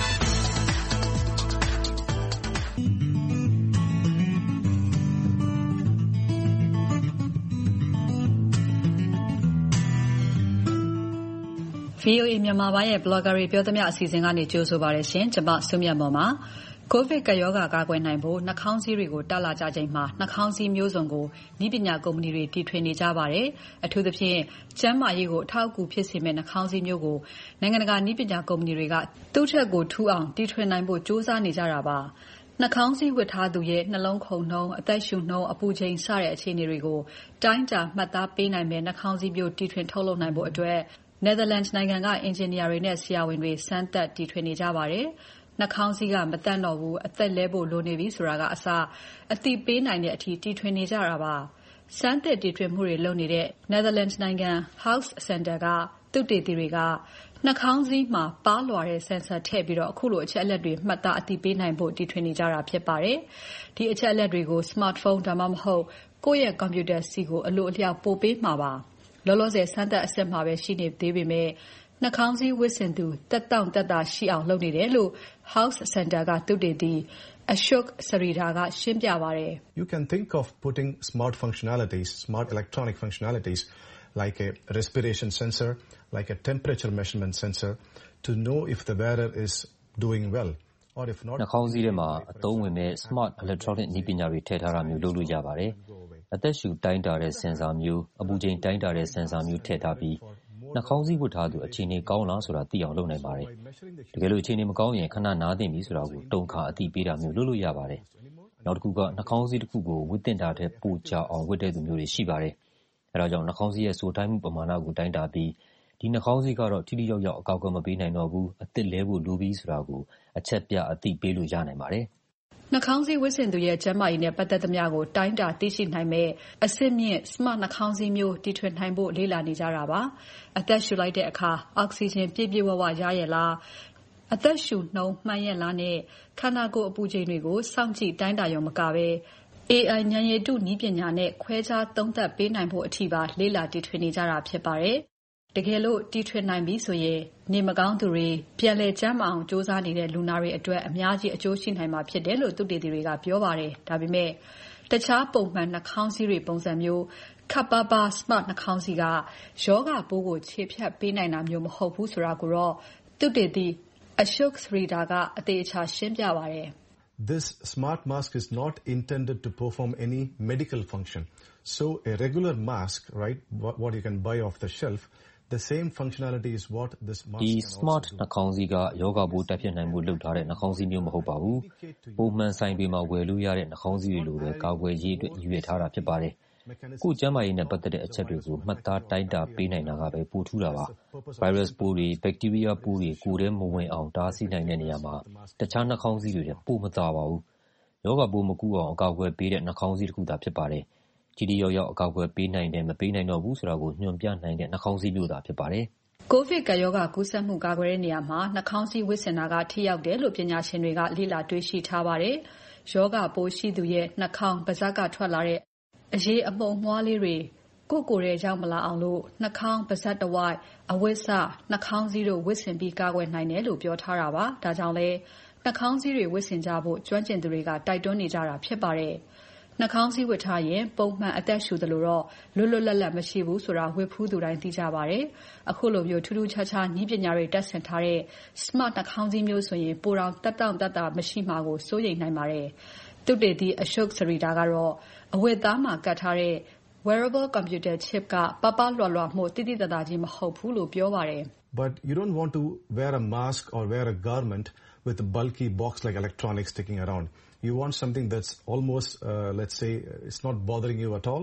ဗွီအိုအေ မြန်မာပိုင်းရဲ့ blogger တွေပြောသမျှအစီအစဉ်ကနေကြိုဆိုပါရရှင်ကျွန်မစုမြတ်မော်ပါကိုဗစ်ကပ်ရောဂါကာကွယ်နိုင်ဖို့နှာခေါင်းစည်းတွေကိုတက်လာကြချိန်မှာနှာခေါင်းစည်းမျိုးစုံကိုနည်းပညာကုမ္ပဏီတွေတီထွင်နေကြပါတယ်အထူးသဖြင့်ကျန်းမာရေးကိုအထောက်အကူဖြစ်စေမယ့်နှာခေါင်းစည်းမျိုးကိုနိုင်ငံတကာနည်းပညာကုမ္ပဏီတွေကသူ့ထက်ကိုထူအောင်တီထွင်နိုင်ဖို့စ조사နေကြတာပါနှာခေါင်းစည်းဝတ်ထားသူရဲ့နှလုံးခုန်နှုန်းအသက်ရှူနှုန်းအပူချိန်စတဲ့အခြေအနေတွေကိုတိုင်းတာမှတ်သားပေးနိုင်မယ့်နှာခေါင်းစည်းမျိုးတီထွင်ထုတ်လုပ်နိုင်ဖို့အတွက်Netherlands နိုင်ငံကအင်ဂျင်နီယာတွေနဲ့ဆရာဝန်တွေစမ်းသပ်တီထွင်နေကြပါတယ်။နှာခေါင်းစည်းကမတတ်တော့ဘူးအသက်လဲဖို့လိုနေပြီဆိုတာကအစအတိပေးနိုင်တဲ့အထိတီထွင်နေကြတာပါ။စမ်းသပ်တီထွင်မှုတွေလုပ်နေတဲ့ Netherlands နိုင်ငံ House Center ကသုတေသီတွေကနှာခေါင်းစည်းမှာပါလွှာတဲ့ sensor ထည့်ပြီးတော့အခုလိုအချက်အလက်တွေမှတ်သားအတိပေးနိုင်ဖို့တီထွင်နေကြတာဖြစ်ပါတယ်။ဒီအချက်အလက်တွေကို smartphone ဒါမှမဟုတ်ကိုယ့်ရဲ့ computer စီကိုအလိုအလျောက်ပို့ပေးမှာပါ။လောလောဆယ်စမ်းသပ်အဆင့်မှာပဲရှိနေသေးပေမဲ့နှာခေါင်းစည်းဝတ်ဆင်သူတက်တောင့်တက်တာရှိအောင်လုပ်နေတယ်လို့ House Center ကသုတေသီ Ashok Sarita ကရှင်းပြပါတယ် You can think of putting smart functionalities, smart electronic functionalities like a respiration sensor, like a temperature measurement sensor to know if the wearer is doing well or if not. နှာခေါင်းစည်းထဲမှာအသုံးဝင်တဲ့ smart electronic နည်းပညာတွေထည့်ထားတာမျိုးလုပ်လို့ရပါတယ်။အသက်ရှူတိုင်းတာတဲ့ sensor မျိုးအပူချိန်တိုင်းတာတဲ့ sensor မျိုးထည့်ထားပြီးနှာခေါင်းစည်းဝတ်ထားသူအခြေအနေကောင်းလားဆိုတာသိအောင်လုပ်နိုင်ပါတယ်။တကယ်လို့အခြေအနေမကောင်းရင်ခဏနားသင့်ပြီဆိုတာကိုတုံခါအသိပေးတာမျိုးလုပ်လို့ရပါတယ်။နောက်တစ်ခုကနှာခေါင်းစည်းတစ်ခုကိုဝတ်သင့်တာတဲ့ပိုကြအောင်ဝတ်တဲ့သူမျိုးတွေရှိပါတယ်။အဲဒါကြောင့်နှာခေါင်းစည်းရဲ့စိုတိုင်းမှုပမာဏကိုတိုင်းတာပြီးဒီနှာခေါင်းစည်းကတော့ထိထိရောက်ရောက်အကောက်အကွယ်မပေးနိုင်တော့ဘူးအသစ်လဲဖို့လိုပြီးဆိုတာကိုအချက်ပြအသိပေးလို့ရနိုင်ပါတယ်။နှာခေါင်းစည်းဝတ်ဆင်သူရဲ့ကျန်းမာရေးနဲ့ပတ်သက်သမျှကိုတိုင်းတာသိရှိနိုင်မဲ့အဆင့်မြင့် smart နှာခေါင်းစည်းမျိုးတီထွင်နိုင်ဖို့လေ့လာနေကြတာပါ။အသက်ရှူလိုက်တဲ့အခါအောက်ဆီဂျင်ပြည့်ပြည့်ဝဝရရဲ့လားအသက်ရှူနှုန်းမှန်ရဲ့လားနဲ့ခန္ဓာကိုယ်အပူချိန်တွေကိုစောင့်ကြည့်တိုင်းတာရုံမကဘဲ A I ဉာဏ်ရည်တုနည်းပညာနဲ့ခွဲခြားသုံးသပ်ပေးနိုင်ဖို့အထိပါလေ့လာတီထွင်နေကြတာဖြစ်ပါတယ်။တကယ်လို့တီထွင်နိုင်ပြီဆိုရင်နေမကောင်းသူတွေပြန်လည်ကျန်းမာအောင်စ조사နေတဲ့လူနာတွေအတွက်အများကြီးအကျိုးရှိနိုင်မှာဖြစ်တယ်လို့သုတေသီတွေကပြောပါတယ်။ဒါပေမဲ့တခြားပုံမှန်နှာခေါင်းစည်းတွေပုံစံမျိုးခပ်ပါးပါး smart နှာခေါင်းစည်းကယောဂပိုးကိုခြေဖြတ်ပေးနိုင်တာမျိုးမဟုတ်ဘူးဆိုတာကိုတော့သုတေသီ Ashok Sarita ကအသေးအချာရှင်းပြပါတယ်။ This smart mask is not intended to perform any medical function. So a regular mask, right, what, what you can buy off the shelf,The same functionality is what this mask ဒီ can also smart do. နှာခေါင်းစည်းကယောဂပိုးတက်ပြတ်နိုင်မှုလုပ်ထားတဲ့နှာခေါင်းစည်းမျိုးမဟုတ်ပါဘူး။ပုံမှန်ဆိုင်တွေမှာဝယ်လို့ရတဲ့နှာခေါင်းစည်းတွေလိုပဲကာကွယ်ရေးအတွက်ရည်ရွယ်ထားတာဖြစ်ပါတယ်။ကိုယ်ကျန်းမာရေးနဲ့ပတ်သက်တဲ့အချက်တွေကိုမှတ်သားတိုင်းတာပေးနိုင်တာကပဲပိုထူးတာပါ။ virus ပိုးတွေ bacteria ပိုးတွေကိုယ်ထဲမဝင်အောင်တားဆီးနိုင်တဲ့နေရာမှာတခြားနှာခေါင်းစည်းတွေနဲ့ပိုမသာပါဘူး။ယောဂပိုးမကူအောင်အကာအကွယ်ပေးတဲ့နှာခေါင်းစည်းတစ်ခုသာဖြစ်ပါတယ်။ကြီးကြီးရောက်ရောက်အကောက်အကွယ်ပေးနိုင်တယ်မပေးနိုင်တော့ဘူးဆိုတာကိုညွှန်ပြနိုင်တဲ့နှာခေါင်းစည်းမျိုးသာဖြစ်ပါတယ်။ကိုဗစ်ကပ်ရောဂါကူးစက်မှုကာကွယ်တဲ့နေရာမှာနှာခေါင်းစည်းဝတ်ဆင်တာကထိရောက်တယ်လို့ပညာရှင်တွေကလေ့လာတွေ့ရှိထားပါတယ်။ယောဂပိုးရှိသူရဲ့နှာခေါင်းပါးစပ်ကထွက်လာတဲ့အရေးအမှုန်မွှားလေးတွေကိုယ့်ကိုယ်ထဲရောက်မလာအောင်လို့နှာခေါင်းပါးစပ်တစ်ဝိုက်အဝတ်စနှာခေါင်းစည်းတို့ဝတ်ဆင်ပြီးကာကွယ်နိုင်တယ်လို့ပြောထားတာပါ။ဒါကြောင့်လဲနှာခေါင်းစည်းတွေဝတ်ဆင်ကြဖို့ကျွမ်းကျင်သူတွေကတိုက်တွန်းနေကြတာဖြစ်ပါတယ်။နှာခေါင်းစည်းဝတ်ထားရင်ပုံမှန်အသက်ရှူသလိုတော့လွတ်လွတ်လပ်လပ်မရှိဘူးဆိုတာဝတ်ဖူးသူတိုင်းသိကြပါတယ်။အခုလိုမျိုးထူးထူးခြားခြားနည်းပညာတွေတက်ဆင်ထားတဲ့ smart နှာခေါင်းစည်းမျိုးဆိုရင်ပိုတောင်တက်တောင့်တက်တာမရှိမှာကိုစိုးရိမ်နိုင်ပါတယ်။သုတေသီ Ashok Sarita ကတော့အဝတ်သားမှာကတ်ထားတဲ့ wearable computer chip ကပပလွှတ်လွှတ်မှုတိတိတသားကြီးမဟုတ်ဘူးလို့ပြောပါတယ်။ But you don't want to wear a mask or wear a garment with a bulky box like electronics sticking around.You want something that's almost, uh, let's say, it's not bothering you at all,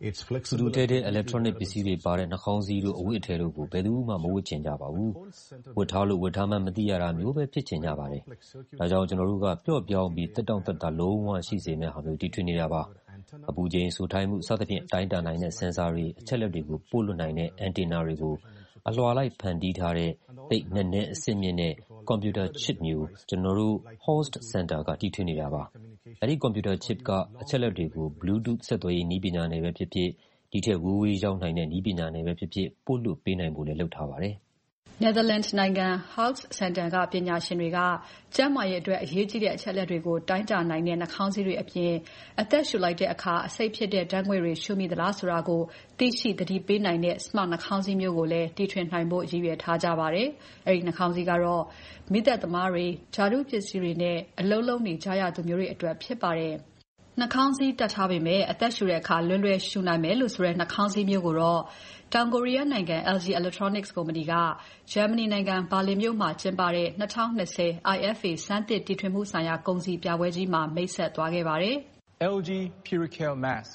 It's တူ flexible. တူတဲတဲ electronic ပစ္စည်းတွေပါတဲ့နှာခေါင်းစည်းတို့အဝတ်အထည်တို့ကိုဘယ်သူမှမဝတ်ချင်ကြပါဘူး။ဝတ်ထားလို့ဝတ်ထားမှမသိရတာမျိုးပဲဖြစ်ချင်ကြပါတယ်။ဒါကြောင့်ကျွန်တော်တို့ကပျော့ပြောင်းပြီးတက်တောင့်တက်တာလုံးဝရှိစေမယ့်ဟာမျိုးတီထွင်နေတာပါ။အပူချိန်ဆူထိုင်းမှုစသဖြင့်တိုင်းတာနိုင်တဲ့ဆင်ဆာတွေအချက်လက်တွေကိုပို့လွှတ်နိုင်တဲ့ antenna တွေကိုအလွှာလိုက်ဖန်တီးထားတဲ့သိပ်နက်နဲအဆင့်မြင့်တဲ့ computer chip မျိုးကျွန်တော်တို့ host center ကတီထွင်နေတာပါ။အဲဒီ computer chip ကအချက်လက်တွေကို Bluetooth ဆက်သွယ်ရေးနည်းပညာနဲ့ပဲဖြစ်ဖြစ်ဒီထက်ဝေးဝေးရောက်နိုင်တဲ့နည်းပညာနဲ့ပဲဖြစ်ဖြစ်ပို့လွှတ်ပေးနိုင်ဖို့လည်းလုပ်ထားပါတယ်။ Netherlands နိုင်ငံ House Center ကပညာရှင်တွေကကျန်းမာရေးအတွက်အရေးကြီးတဲ့အချက်အလက်တွေကိုတိုင်းတာနိုင်တဲ့နှာခေါင်းစည်းတွေအပြင်အသက်ရှူလိုက်တဲ့အခါအဆိပ်ဖြစ်တဲ့ဓာတ်ငွေ့တွေရှုမိသလားဆိုတာကိုသိရှိသတိပေးနိုင်တဲ့ smart နှာခေါင်းစည်းမျိုးကိုလည်းတီထွင်နိုင်ဖို့ရည်ရွယ်ထားကြပါတယ်။အဲဒီနှာခေါင်းစည်းကတော့မိသက်သမားတွေ၊ဓာတုပစ္စည်းတွေနဲ့အလုံးလုံးနေကြရသူမျိုးတွေအတွက်ဖြစ်ပါတယ်။နှာခေါင်းစည်းတပ်ထားပေမဲ့အသက်ရှူတဲ့အခါလွယ်လွယ်ရှူနိုင်မယ်လို့ဆိုတဲ့နှာခေါင်းစည်းမျိုးကိုတော့တောင်ကိုရီးယားနိုင်ငံ L G Electronics ကုမ္ပဏီကဂျာမနီနိုင်ငံဘာလင်မြို့မှာကျင်းပတဲ့၂၀၂၀ I F A စမ်းသစ်တီထွင်မှုဆိုင်ရာကုန်စည်ပြပွဲကြီးမှာမိတ်ဆက်သွားခဲ့ပါတယ်။ L G Puricare Mask.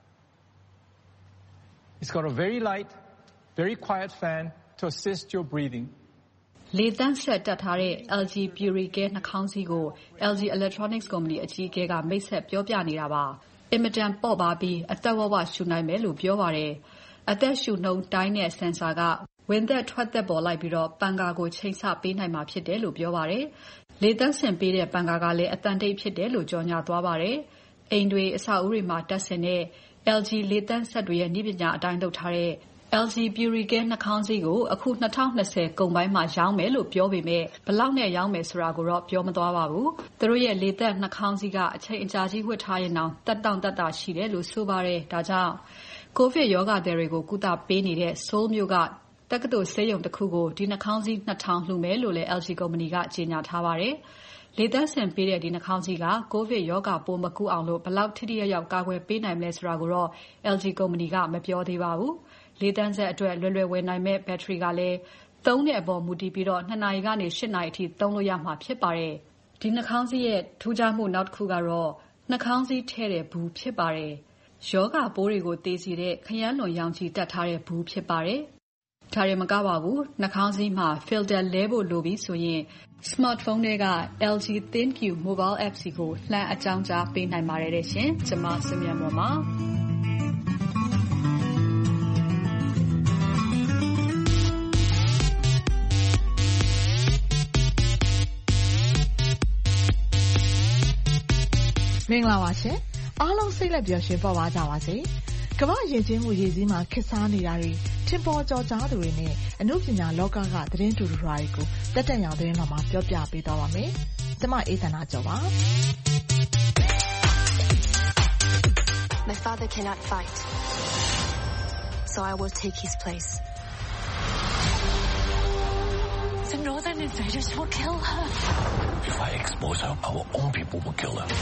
It's got a very light, very quiet fan to assist your breathing. လေသန့်ဆက်တပ်ထားတဲ့ L G Puricare နှာခေါင်းစည်းကို L G Electronics ကုမ္ပဏီအကြီးအကဲကမိတ်ဆက်ပြောပြနေတာပါ။အင်မတန်ပေါ့ပါပြီးအသက်ဝဝရှူနိုင်မယ်လို့ပြောပါတယ်။အသက်ရှူနှုန်းတိုင်းတဲ့ဆင်ဆာကဝင်သက်ထွက်သက်ပေါ်လိုက်ပြီးတော့ပန်ကာကိုချိန်ဆပေးနိုင်မှာဖြစ်တယ်လို့ပြောပါတယ်။လေသန့်စင်ပေးတဲ့ပန်ကာကလည်းအတန်တိတ်ဖြစ်တယ်လို့ကြော်ညာသွားပါတယ်။အိမ်တွေအဆောက်အဦတွေမှာတပ်ဆင်တဲ့ L G လေသန့်စက်တွေရဲ့နည်းပညာအတိုင်းလုပ်ထားတဲ့ L G Puricare နှာခေါင်းစည်းကိုအခု၂၀၂၀ကုန်ပိုင်းမှာရောင်းမယ်လို့ပြောပေမဲ့ဘယ်လောက်နဲ့ရောင်းမယ်ဆိုတာကိုတော့ပြောမသွားပါဘူး။သူတို့ရဲ့လေသန့်နှာခေါင်းစည်းကအချိန်အကြာကြီးဝတ်ထားရင်တောင်တက်တောင့်တက်တာရှိတယ်လို့ဆိုပါတယ်။ဒါကြောင့်ကိုဗစ်ရောဂါသည်တွေကိုကုသပေးနေတဲ့ Seoul မြို့ကတက္ကသိုလ်ဆေးရုံတစ်ခုကိုဒီနှာခေါင်းစည်း၂ထောင်လှူမယ်လို့လည်း L G ကုမ္ပဏီကကြေညာထားပါတယ်။လေသန့်စင်ပေးတဲ့ဒီနှာခေါင်းစည်းကကိုဗစ်ရောဂါပိုးမကူးအောင်လို့ဘယ်လောက်ထိထိရောက်ရောက်ကာကွယ်ပေးနိုင်မလဲဆိုတာကိုတော့ L G ကုမ္ပဏီကမပြောသေးပါဘူး။လေသန့်စက်အတွက်လွယ်လွယ်ဝယ်နိုင်မဲ့ဘက်ထရီကလည်းသုံးတဲ့အပေါ်မူတည်ပြီးတော့၂နာရီကနေ၈နာရီအထိသုံးလို့ရမှာဖြစ်ပါတယ်။ဒီနှာခေါင်းစည်းရဲ့ထူးခြားမှုနောက်တစ်ခုကတော့နှာခေါင်းစည်းထည့်တဲ့ဘူးဖြစ်ပါတယ်။ယောဂပိုးတွေကိုသေစေတဲ့ခရမ်းလွန်ရောင်ခြည်တပ်ထားတဲ့ဘူးဖြစ်ပါတယ်။ဒါရင်မကပါဘူးနှာခေါင်းစည်းမှာ filter လဲဖို့လိုပြီးဆိုရင် smartphone တွေက L G ThinQ mobile app စီကိုလှမ်းအကြောင်းကြားပေးနိုင်ပါတယ်တဲ့ရှင်။ကျွန်မစုမြတ်မော်ပါ။မင်္ဂလာပါရှင်အားလုံးစိတ်လက်ပျော်ရွှင်ပေါ်ပါကြပါစေကမ္ဘာယဉ်ကျေးမှုရည်စည်းမှာခေတ်စားနေတာတွေထင်ပေါ်ကျော်ကြားသူတွေနဲ့အမှုပညာလောကကသတင်းတူတူတွေကိုတက်တက်ရောင်သတင်းမှာပြောပြပေးသွားပါမယ်ကျွန်မအေးသန္တာကျော်ပါ My father cannot fight so I will take his place The northern invaders will kill her If I expose her our own people will kill her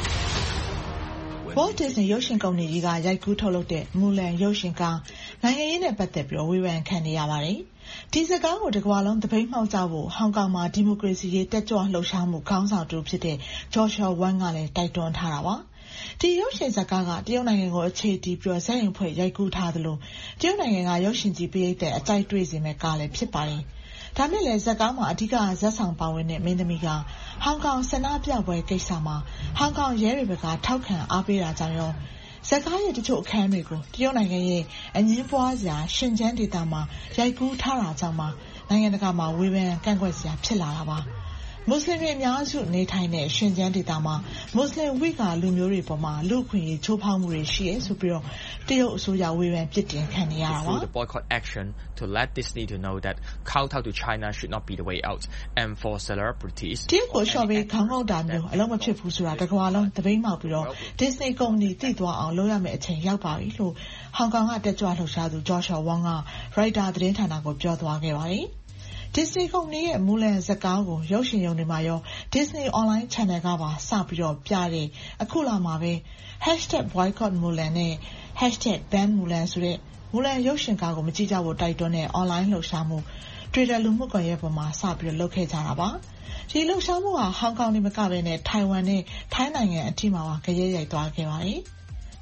Walt Disney ရုပ်ရှင်ကုမ္ပဏီကြီးကရိုက်ကူးထုတ်လုပ်တဲ့မူလန်ရုပ်ရှင်ကားနိုင်ငံရေးနဲ့ပတ်သက်ပြီးဝေဖန်ခံနေရပါတယ်။ဒီစကားကိုတစ်ကမ္ဘာလုံးသပိတ်မှောက်ကြဖို့ဟောင်ကောင်မှာဒီမိုကရေစီရေးတက်ကြွလှုပ်ရှားမှုခေါင်းဆောင်တူဖြစ်တဲ့ Joshua Wong ကလည်းတိုက်တွန်းထားတာပါ။ဒီရုပ်ရှင်ဇာတ်ကားကတရုတ်နိုင်ငံကိုအခြေတည်ပြီးဇာတ်ရင်ဖွဲ့ရိုက်ကူးထားသလိုတရုတ်နိုင်ငံကရုပ်ရှင်ကြီးပရိသတ်အကြိုက်တွေ့စေမဲ့ကားလည်းဖြစ်ပါတယ်။ဒါမဲ့လည်းဇာတ်ကားမှာအဓိကဇာတ်ဆောင်ပါဝင်တဲ့မင်းသမီးကဟောင်ကောင်ဆန္ဒပြပွဲကိစ္စမှာဟောင်ကောင်ရဲတွေဘက်ကထောက်ခံအားပေးတာကြောင့်ရောဇာတ်ကားရဲ့တချို့အခန်းတွေကိုတရုတ်နိုင်ငံရဲ့အငင်းပွားစရာရှင်ကျန်းဒေသမှာရိုက်ကူးထားတာကြောင့်မှနိုင်ငံတကာမှာဝေဖန်ကန့်ကွက်စရာဖြစ်လာတာပါမွတ်စလင်တွေအများစုနေထိုင်တဲ့ရှင်ကျန်းဒေသမှာမွတ်စလင်ဝိဂါလူမျိုးတွေပေါ်မှာလူ့အခွင့်အရေးချိုးဖောက်မှုတွေရှိရဲဆိုပြီးတော့တရုတ်အစိုးရဝေဖန်ပြစ်တင်ခံနေရတာပါ The boycott action to let Disney to know that kowtow to China should not be the way out and for celebrities တရုတ်ကိုရှော့ပေးခေါင်းငုံတာမျိုးအလုံးမဖြစ်ဘူးဆိုတာတကမ္ဘာလုံးသပိတ်မှောက်ပြီးတော့ Disney ကုမ္ပဏီတည်သွားအောင်လုပ်ရမယ့်အချိန်ရောက်ပါပြီလို့ဟောင်ကောင်ကတက်ကြွလှုပ်ရှားသူ Joshua Wong က Reuters သတင်းဌာနကိုပြောသွားခဲ့ပါတယ်Disney ကုမ္ပဏီရဲ့မူလန်ဇာတ်ကားကိုရုပ်ရှင်ရုံတွေမှာရော Disney Online Channel ကပါစပြီးတော့ပြတဲ့အခုလာမှာပဲ hashtag boycott Mulan နဲ့ hashtag ban Mulan ဆိုတဲ့မူလန်ရုပ်ရှင်ကားကိုမကြည့်ကြဖို့တိုက်တွန်းတဲ့ online လှုပ်ရှားမှု Twitter လူမှုကွန်ရက်ပေါ်မှာစပြီးတော့လုပ်ခဲ့ကြတာပါဒီလှုပ်ရှားမှုဟာဟောင်ကောင်နေမကဘဲနဲ့ထိုင်ဝမ်နဲ့ထိုင်းနိုင်ငံအထိမှာပါကြရဲရိုက်သွားခဲ့ပါတယ်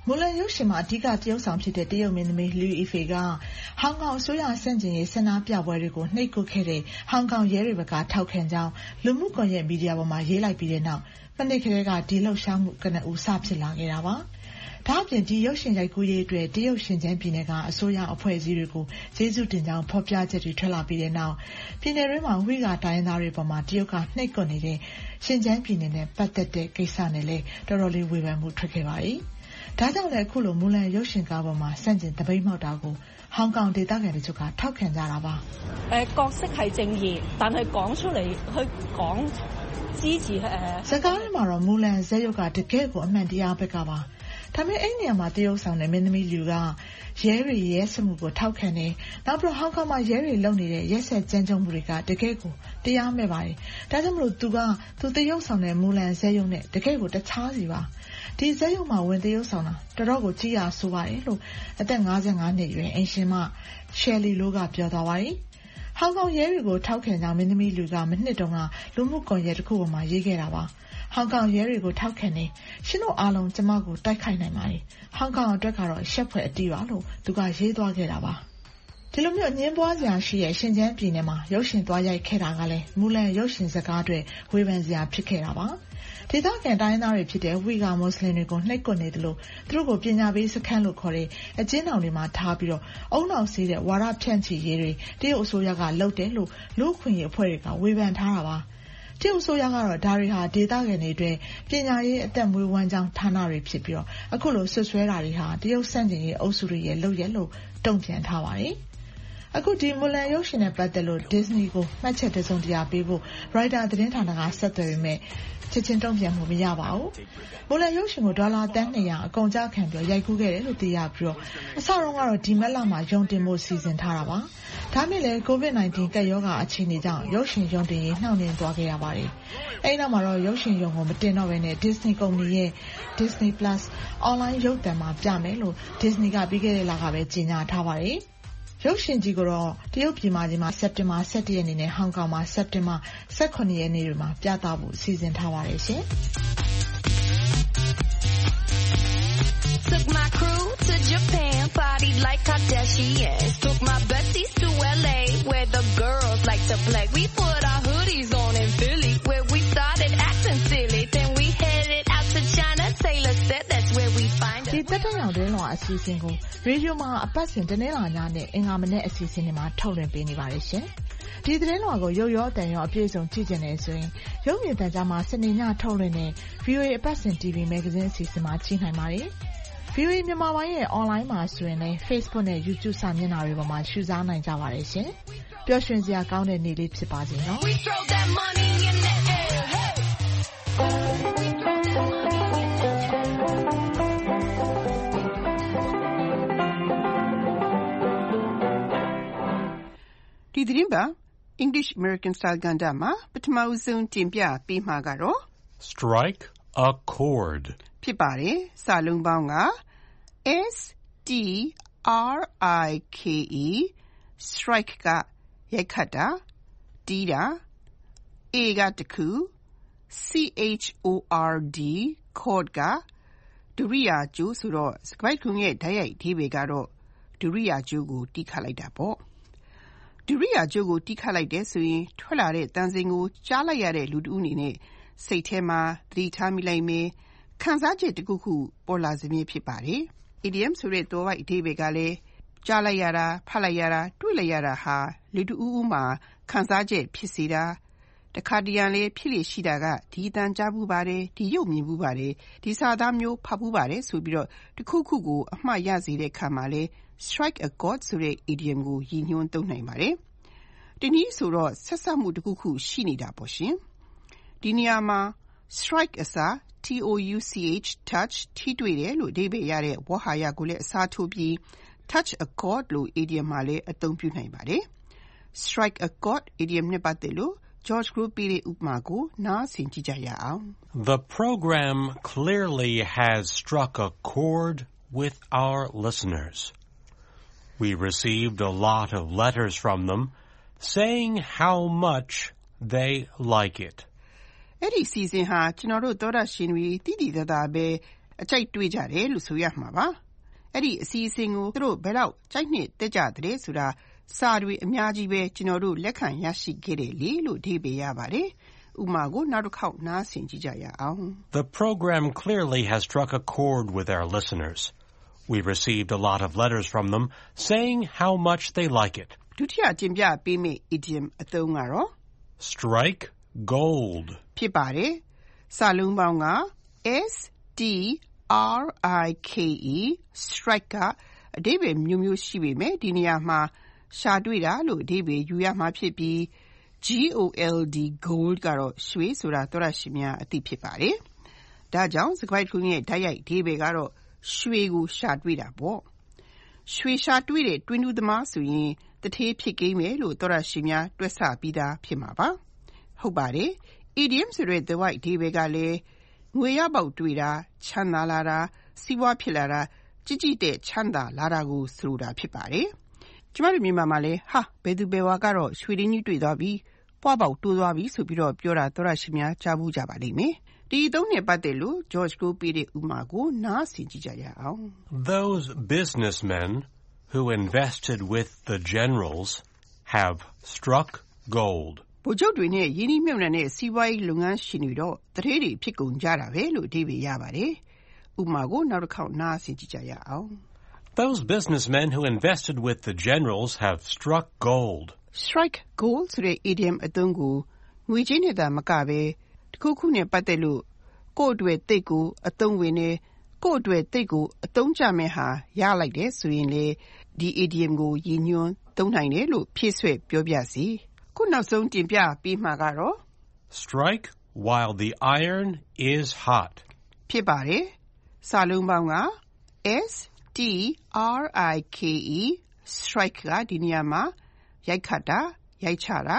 မူလန်ရုပ်ရှင်မှာအဓိကတရုပ်ဆောင်ဖြစ်တဲ့တရုတ်မင်းသမီးလူအီဖေကဟောင်ကောင်အစိုးရဆန့်ကျင်ရေးဆန္ဒပြပွဲတွေကိုနှိပ်ကွပ်ခဲ့တဲ့ဟောင်ကောင်ရဲတွေဘက်ကထောက်ခံကြောင်းလူမှုကွန်ရက်မီဒီယာပေါ်မှာရေးလိုက်ပြီးတဲ့နောက်မနေ့ကလေးကဒီလှုပ်ရှားမှုကနဦးစဖြစ်လာခဲ့တာပါ။ဒါ့အပြင်ဒီရုပ်ရှင်ရိုက်ကူးရေးအတွက်တရုတ်ရှင်ကျန်းပြည်နယ်ကအစိုးရအဖွဲ့အစည်းတွေကိုကျေးဇူးတင်ကြောင်းဖော်ပြချက်တွေထွက်လာပြီးတဲ့နောက်ပြည်နယ်တွင်းမှာဝိဂါတိုင်းသားတွေပေါ်မှာတရုတ်ကနှိပ်ကွပ်နေတဲ့ရှင်ကျန်းပြည်နယ်နဲ့ပတ်သက်တဲ့ကိစ္စနဲ့လည်းတော်တော်လေးဝေဖန်မှုထွက်ခဲ့ပါတယ်။ဒါကြောင့်လည်းအခုလိုမူလန်ရုပ်ရှင်ကားပေါ်မှာစန့်ကျင်တပိတ်မှောက်တာကိုဟောင်ကောင်ဒေသခံတွေကထောက်ခံကြတာပါ။誒角色係正義，但係講出嚟去講支持誒。 စကားထဲမှာတော့မူလန်ဇက်ရုပ်ကတကယ့်ကိုအမှန်တရားဘက်ကပါ။ဒါပေမဲ့အဲ့နေရာမှာတရုတ်ဆောင်တဲ့မင်းသမီးလူကရဲတွေရဲစမှုကိုထောက်ခံတယ်။နောက်ပြီးဟောင်ကောင်မှာရဲတွေလုပ်နေတဲ့ရက်ဆက်ကြမ်းကြုတ်မှုတွေကတကယ့်ကိုတရားမဲ့ပါတယ်။ဒါကြောင့်မလို့သူကသူတရုတ်ဆောင်တဲ့မူလန်ဇက်ရုပ်နဲ့တကယ့်ကိုတခြားစီပါ။ဒီဇက်ရုပ်မှာဝင်တရုတ်ဆောင်တာတော်တော်ကိုကြီးရဆိုးပါတယ်လို့အသက်၅၅နှစ်အရွယ်အင်ရှင်မရှယ်လီလိုကပြောသွားပါတယ်။ဟောင်ကောင်ရဲတွေကိုထောက်ခံကြောင်းမင်းသမီးလူကမနှစ်တုန်းကလူမှုကွန်ရက်တစ်ခုပေါ်မှာရေးခဲ့တာပါ။ဟောင်ကောင်ရဲတွေကိုထောက်ခံနေရှင်တို့အားလုံးကျမကိုတိုက်ခိုက်နိုင်ပါတယ်ဟောင်ကောင်အတွက်ကတော့ရှက်ဖွယ်အတီးပါလို့သူကရေးသွားခဲ့တာပါဒီလိုမျိုးအငင်းပွားစရာရှိတဲ့ရှင်ကျန်းပြည်နယ်မှာရုပ်ရှင်သွားရိုက်ခဲ့တာကလည်းမူလန်ရုပ်ရှင်စကားတွေဝေဖန်စရာဖြစ်ခဲ့တာပါဒေသခံတိုင်းသားတွေဖြစ်တဲ့ဝီဂါမွတ်စလင်တွေကိုနှိပ်ကွပ်နေတယ်လို့သူတို့ကိုပညာပေးစခန်းလို့ခေါ်တဲ့အကျဉ်းထောင်တွေမှာထားပြီးတော့အုံနောက်စေးတဲ့ဝါဒဖြန့်ချီရေးတွေတရုတ်အစိုးရကလုပ်တယ်လို့လူ့အခွင့်အရေးအဖွဲ့တွေကဝေဖန်ထားတာပါတရုတ်ဆိုရကတော့ဒါတွေဟာဒေသခံတွေအတွက်ပညာရေးအသက်မွေးဝမ်းကြောင်းဌာနတွေဖြစ်ပြီးတော့အခုလိုဆွဆွဲတာတွေဟာတရုတ်စန့်ကျင်ရေးအုပ်စုတွေရဲ့လုပ်ရက်လို့တုံ့ပြန်ထားပါတယ်။အခုဒီမူလန်ရုပ်ရှင်နဲ့ပတ်သက်လို့ Disney ကိုမှတ်ချက်တစုံတရာပေးဖို့ Reuters သတင်းဌာနကဆက်သွယ်ပေမဲ့ချက်ချင်းတုံ့ပြန်မှုမရပါဘူး။မူလန်ရုပ်ရှင်ကိုဒေါ်လာတန်း၂၀၀အကုန်ကြခံပြီးရိုက်ကူးခဲ့တယ်လို့သိရပြီးတော့အစတုန်းကတော့ဒီမက်လမှာယုံတင်မှုစီစဉ်ထားတာပါ။ဒါမဲ့လည်း ကိုဗစ်၁၉ ကပ်ရောဂါအခြေအနေကြောင့်ရုပ်ရှင်ယုံတင်ရေးနှောင့်နှေးသွားခဲ့ရပါတယ်။အဲဒီနောက်မှာတော့ရုပ်ရှင်ယုံကိုမတင်တော့ဘဲနဲ့ Disney ကုမ္ပဏီရဲ့ Disney Plus Online ရုပ်သံမှာပြမယ်လို့ Disney ကပြီးခဲ့တဲ့လကပဲကြေညာထားပါတယ်။ရုပ်ရှင်ကြီးကိုတော့တရုတ်ပြည်မကြီးမှာစက်တင်ဘာ၁၁ရက်နေ့နဲ့ဟောင်ကောင်မှာစက်တင်ဘာ၁၇ရက်နေ့တွေမှာပြသဖို့စီစဉ်ထားပါတယ်ရှင်။ Took my crew to Japan, partied like Kardashians. Took my besties to L A, where the girls like to play. We put our hoodies on in Philly, where we started acting silly. Then we headed out to China. Taylor said that's where we find us. ဒီတက်တဲ့ရောင်တဲ့လောအစီအစဉ်ကိုရေဒီယိုမှာအပတ်စဉ်တနင်္လာညနဲ့အင်္ဂါမနေ့အစီအစဉ်တွေမှာထုတ်လွှင့်ပေးနေပါတယ်ရှင်။ဒီသတင်းလွှာကိုရုပ်ရောအတန်ရောအပြည့်အစုံကြည့်ကြနေဆိုရင်ရုပ်မြင်သံကြားမှာစနေညထုတ်လွှင့်တဲ့ ဗီအိုအေ အပတ်စဉ် တီဗီ မဂ္ဂဇင်းအစီအစဉ်မှာကြည့်နိုင်ပါတယ်။ ဗီအိုအေမြန်မာပိုင်းရဲ့ online မှာဆိုရင်လည်း Facebook နဲ့ YouTube စာမျက်နှာတွေပေါ်မှာရှုစားနိုင်ကြပါတယ်ရှင်။ပျော်ရွှင်စရာကောင်းတဲ့နေ့လေးဖြစ်ပါစေနော်။ We throw that money in the air. Hey. ဒီသတင်းပါ English American Style ကဏ္ဍမှာပထမဆုံးတင်ပြပေးမှာကတော့ Strike a chord ဖြစ်ပါတယ်။စာလုံးပေါင်းက S T R I K E strike ကရိုက်ခတ်တာတီးတာ A ကတခု C H O R D chord ကဒုရိယာကျိုးဆိုတော့စကားခုံရဲ့ဓာတ်ရိုက်အဓိပ္ပာယ်ကတော့ဒုရိယာကျိုးကိုတီးခတ်လိုက်တာပေါ့ဒုရိယာကျိုးကိုတီးခတ်လိုက်တဲ့ဆိုရင်ထွက်လာတဲ့တန်စင်ကိုကြားလိုက်ရတဲ့လူတဦးအနေနဲ့စိတ်ထဲမှာသတိထားမိလိုက်မယ်ခံစားချက်တစ်ခုခုပေါ်လာစေမည်ဖြစ်ပါတယ် idiom ဆိုတဲ့ตัวဝိုက်အဓိပ္ပာယ်ကလည်းကြားလိုက်ရတာဖတ်လိုက်ရတာတွေ့လိုက်ရတာဟာလူတဦးဦးမှာခံစားချက်ဖြစ်စေတာတခါတရံလေးဖြစ်လေရှိတာကဒီအတန်ကြားဘူးပါတယ်ဒီရုပ်မြင်ဘူးပါတယ်ဒီစာသားမျိုးဖတ်ဘူးပါတယ်ဆိုပြီးတော့တစ်ခုခုကိုအမှားရစေတဲ့ခါမှာလဲ strike a chord ဆိုတဲ့ idiom ကိုရည်ညွှန်းသုံးနိုင်ပါတယ်ဒီနည်းဆိုတော့ဆက်ဆက်မှုတစ်ခုခုရှိနေတာပေါ့ရှင်ဒီနေရာမှာ strike အစား T O U C H touch ထိတွေ့တယ်လို့အဓိပ္ပာယ်ရတဲ့ဝေါဟာရကိုလည်းအစားထိုးပြီး touch a chord လို့ idiom မှာလည်းအသုံးပြုနိုင်ပါတယ် strike a chord idiom နဲ့ပတ်သက်လို့ George Group ပေးတဲ့ဥပမာကိုနားဆင်ကြည့်ကြရအောင် The program clearly has struck a chord with our listeners. We received a lot of letters from them saying how much they like it. အဲ့ဒီစီစဉ်ဟာကျွန်တော်တို့သောတာရှင်တွေတည်တည်သားသားပဲအကြိုက်တွေ့ကြတယ်လို့ဆိုရမှာပါအဲ့ဒီအစီအစဉ်ကိုသူတို့ဘယ်တော့ကြိုက်နှစ်တက်ကြတဲ့ဆိုတာစာတွေအများကြီးပဲကျွန်တော်တို့လက်ခံရရှိခဲ့တယ်လေလို့အဓိပ္ပာယ်ရပါတယ်ဥပမာကိုနောက်တစ်ခေါက်နားဆင်ကြည့်ကြရအောင် The program clearly has struck a chord with our listeners. We received a lot of letters from them saying how much they like it. ဒုတိယတင်ပြပေးမယ့် idiom အသုံးကတော့ strike gold ဖြစ်ပါတယ်စာလုံးပေါင်းက S T R I K E strike ကအဓိပ္ပာယ်မျိုးမျိုးရှိပေမဲ့ဒီနေရာမှာရှာတွေ့တာလို့အဓိပ္ပာယ်ယူရမှာဖြစ်ပြီး G O L D gold ကတော့ရွှေဆိုတာသောရရှိများအသိဖြစ်ပါတယ်ဒါကြောင့်စကားခုရဲ့ဓာတ်ရိုက်အဓိပ္ပာယ်ကတော့ရွှေကိုရှာတွေ့တာပေါ့ရွှေရှာတွေ့တဲ့တွင်းတူးသမားဆိုရင်တထေးဖြစ်ကိန်းမယ်လို့သောရရှိများတွက်ဆပြီးသားဖြစ်မှာပါဟုတ်ပါတယ် idiom ဆိုတဲ့ the white အဓိပ္ပာယ်ကလည်းငွေရပေါက်တွေ့တာချမ်းသာလာတာစီးပွားဖြစ်လာတာကြည်ကြည်တဲ့ချမ်းသာလာတာကိုဆိုတာဖြစ်ပါတယ်ကျမတို့မြန်မာမှာလည်းဟာဘယ်သူဘယ်ဝါကတော့ရွှေရင်းကြီးတွေ့သွားပြီပွားပေါက်တိုးသွားပြီဆိုပြီးတော့ပြောတာသောရရှိများကြားဘူးကြပါလိမ့်မယ်ဒီအသုံးနဲ့ပတ်သက်လို့ George ကိုပေးတဲ့ဥမာကိုနားဆင်ကြည့်ကြရအောင် Those businessmen who invested with the generals have struck gold. ဗိုလ်ချုပ်တွေနဲ့ယင်းနှိမ့်မြုပ်နှံတဲ့စီးပွားရေးလုပ်ငန်းရှင်တွေတော့တရေတွေဖြစ်ကုန်ကြတာပဲလို့အဓိပ္ပာယ်ရပါတယ်ဥပမာကိုနောက်တစ်ခေါက်နားဆင်ကြည့်ကြရအောင် Those businessmen who invested with the generals have struck gold. Strike gold ဆိုတဲ့ idiom အသုံးကိုငွေကြေးနဲ့သာမကပဲတခုခုနဲ့ပတ်သက်လို့ကိုယ့်အတွက်သိကိုအသုံးဝင်နေကိုယ့်အတွက်သိကိုအသုံးချမဲ့ဟာရလိုက်တယ်ဆိုရင်လေဒီ idiom ကိုရည်ညွှန်းသုံးနိုင်တယ်လို့ဖြည့်ဆွဲပြောပြစီခုနောက်ဆုံးတင်ပြပေးမှာကတော့ Strike while the iron is hot. ဖြစ်ပါတယ်စာလုံးပေါင်းက S T R I K E strike ကဒီနေရာမှာရိုက်ခတ်တာရိုက်ချတာ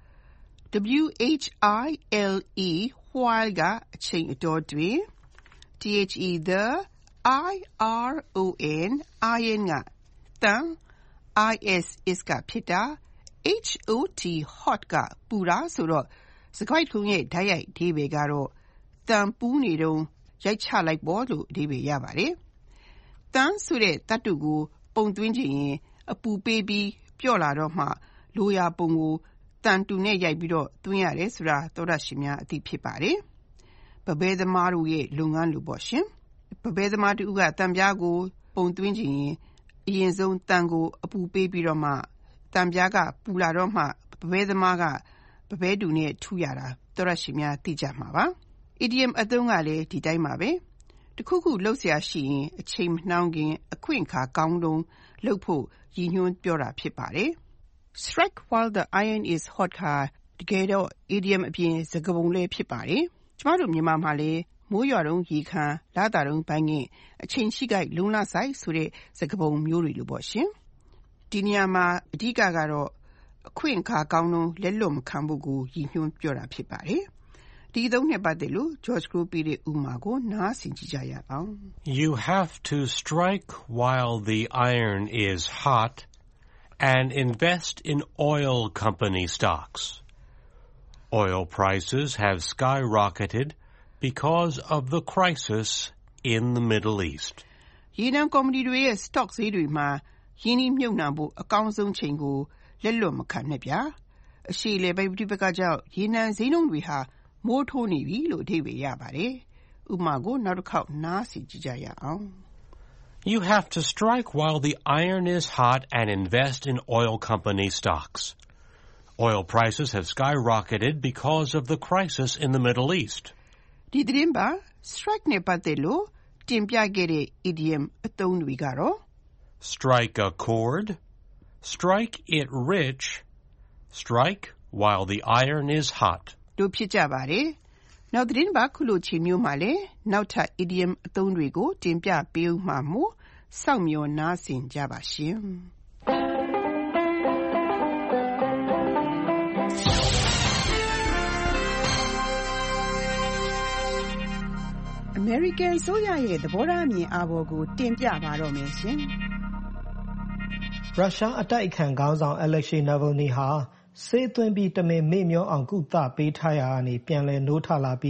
W H I L E while ကအချိန်အတော်တွင် T H E the I R O N iron ကတန် I S is ကဖြစ်တာ H O T hot ကပူတာဆိုတော့စကားခုရဲ့ဓာတ်ရိုက်အဓိပ္ပာယ်ကတော့တန်ပူနေတော့ရိုက်ချလိုက်ပေါ်လို့အဓိပ္ပာယ်ရပါတယ်တန်ဆိုတဲ့တတ်တူကိုပုံသွင်းခြင်းရင်အပူပေးပြီးပြော့လာတော့မှလိုရာပုံကိုတန်တူနဲ့ရိုက်ပြီးတော့သွင်းရတယ်ဆိုတာသောရရှိများအသိဖြစ်ပါတယ်ပပဲသမားတို့ရဲ့လုပ်ငန်းလိုပေါ့ရှင်ပပဲသမားတို့ကတန်ပြားကိုပုံသွင်းခြင်းရင်အရင်ဆုံးတန်ကိုအပူပေးပြီးတော့မှတန်ပြားကပူလာတော့မှပပဲသမားကပပဲတူနဲ့ထူရတာသောရရှိများသိကြမှာပါ idiom အသုံးကလည်းဒီတိုင်းပါပဲတခုခုလှုပ်ရှားရှိရင်အချိန်မနှောင်းခင်အခွင့်အခါကောင်းတုံးလှုပ်ဖို့ရည်ညွှန်းပြောတာဖြစ်ပါတယ် Strike while the iron is hot ကတကယ်တော့ idiom အပြင်စကားပုံလည်းဖြစ်ပါတယ်ကျမတို့မြန်မာမှာလည်းမိုးရွာတုန်းရေခမ်းလာတာတုန်းဘိုင်းငင်အချိန်ရှိကြိုက်လုံလဆိုင်ဆိုတဲ့စကားပုံမျိုးတွေလိုပေါ့ရှင်ဒီနေရာမှာအဓိကကတော့အခွင့်အခါကောင်းတုံးလက်လွတ်မခံဖို့ကိုရည်ညွှန်းပြောတာဖြစ်ပါတယ်ဒီအသုံးနဲ့ပတ်သက်လို့ George ကိုပေးတဲ့ဥမာကိုနားဆင်ကြည့်ကြရအောင် You have to strike while the iron is hot and invest in oil company stocks. Oil prices have skyrocketed because of the crisis in the Middle East. ရေနံကုမ္ပဏီတွေရဲ့ stock ဈေးတွေမှာရင်းနှီးမြှုပ်နှံဖို့အကောင်းဆုံးချိန်ကိုလက်လွတ်မခံနဲ့ဗျာအရှိလေပိပတိပကကြောင့်ရေနံဈေးနှုန်းတွေဟာမိုးထိုးနေပြီလို့အဓိပ္ပာယ်ရပါတယ်ဥပမာကိုနောက်တစ်ခေါက်နားဆင်ကြည့်ကြရအောင် You have to strike while the iron is hot and invest in oil company stocks. Oil prices have skyrocketed because of the crisis in the Middle East. ဒီသတင်းပါ strike နဲ့ပတ်သက်လို့တင်ပြခဲ့တဲ့ idiom အသုံးတွေကတော့ strike a chord, strike it rich, strike while the iron is hot. တို့ဖြစ်ကြပါတယ်နောက်သတင်းပါခုလိုချိန်မျိုးမှာလည်းနောက်ထပ် idiom အသုံးတွေကိုတင်ပြပေးဦးမှာမို့စောင့်မျှော်နားဆင်ကြပါရှင်အမေရိကန်ဆိုရရဲ့သဘောထားအမြင်အာဘော်ကိုတင်ပြပါတော့မယ်ရှင်ရုရှားအတိုက်အခံခေါင်းဆောင် Alexei Navalny ဟာဆေးသွင်းပြီးတမင်မေ့မျောအောင်ကုသပေးထားရာကနေပြန်လည်နိုးထလာပြီး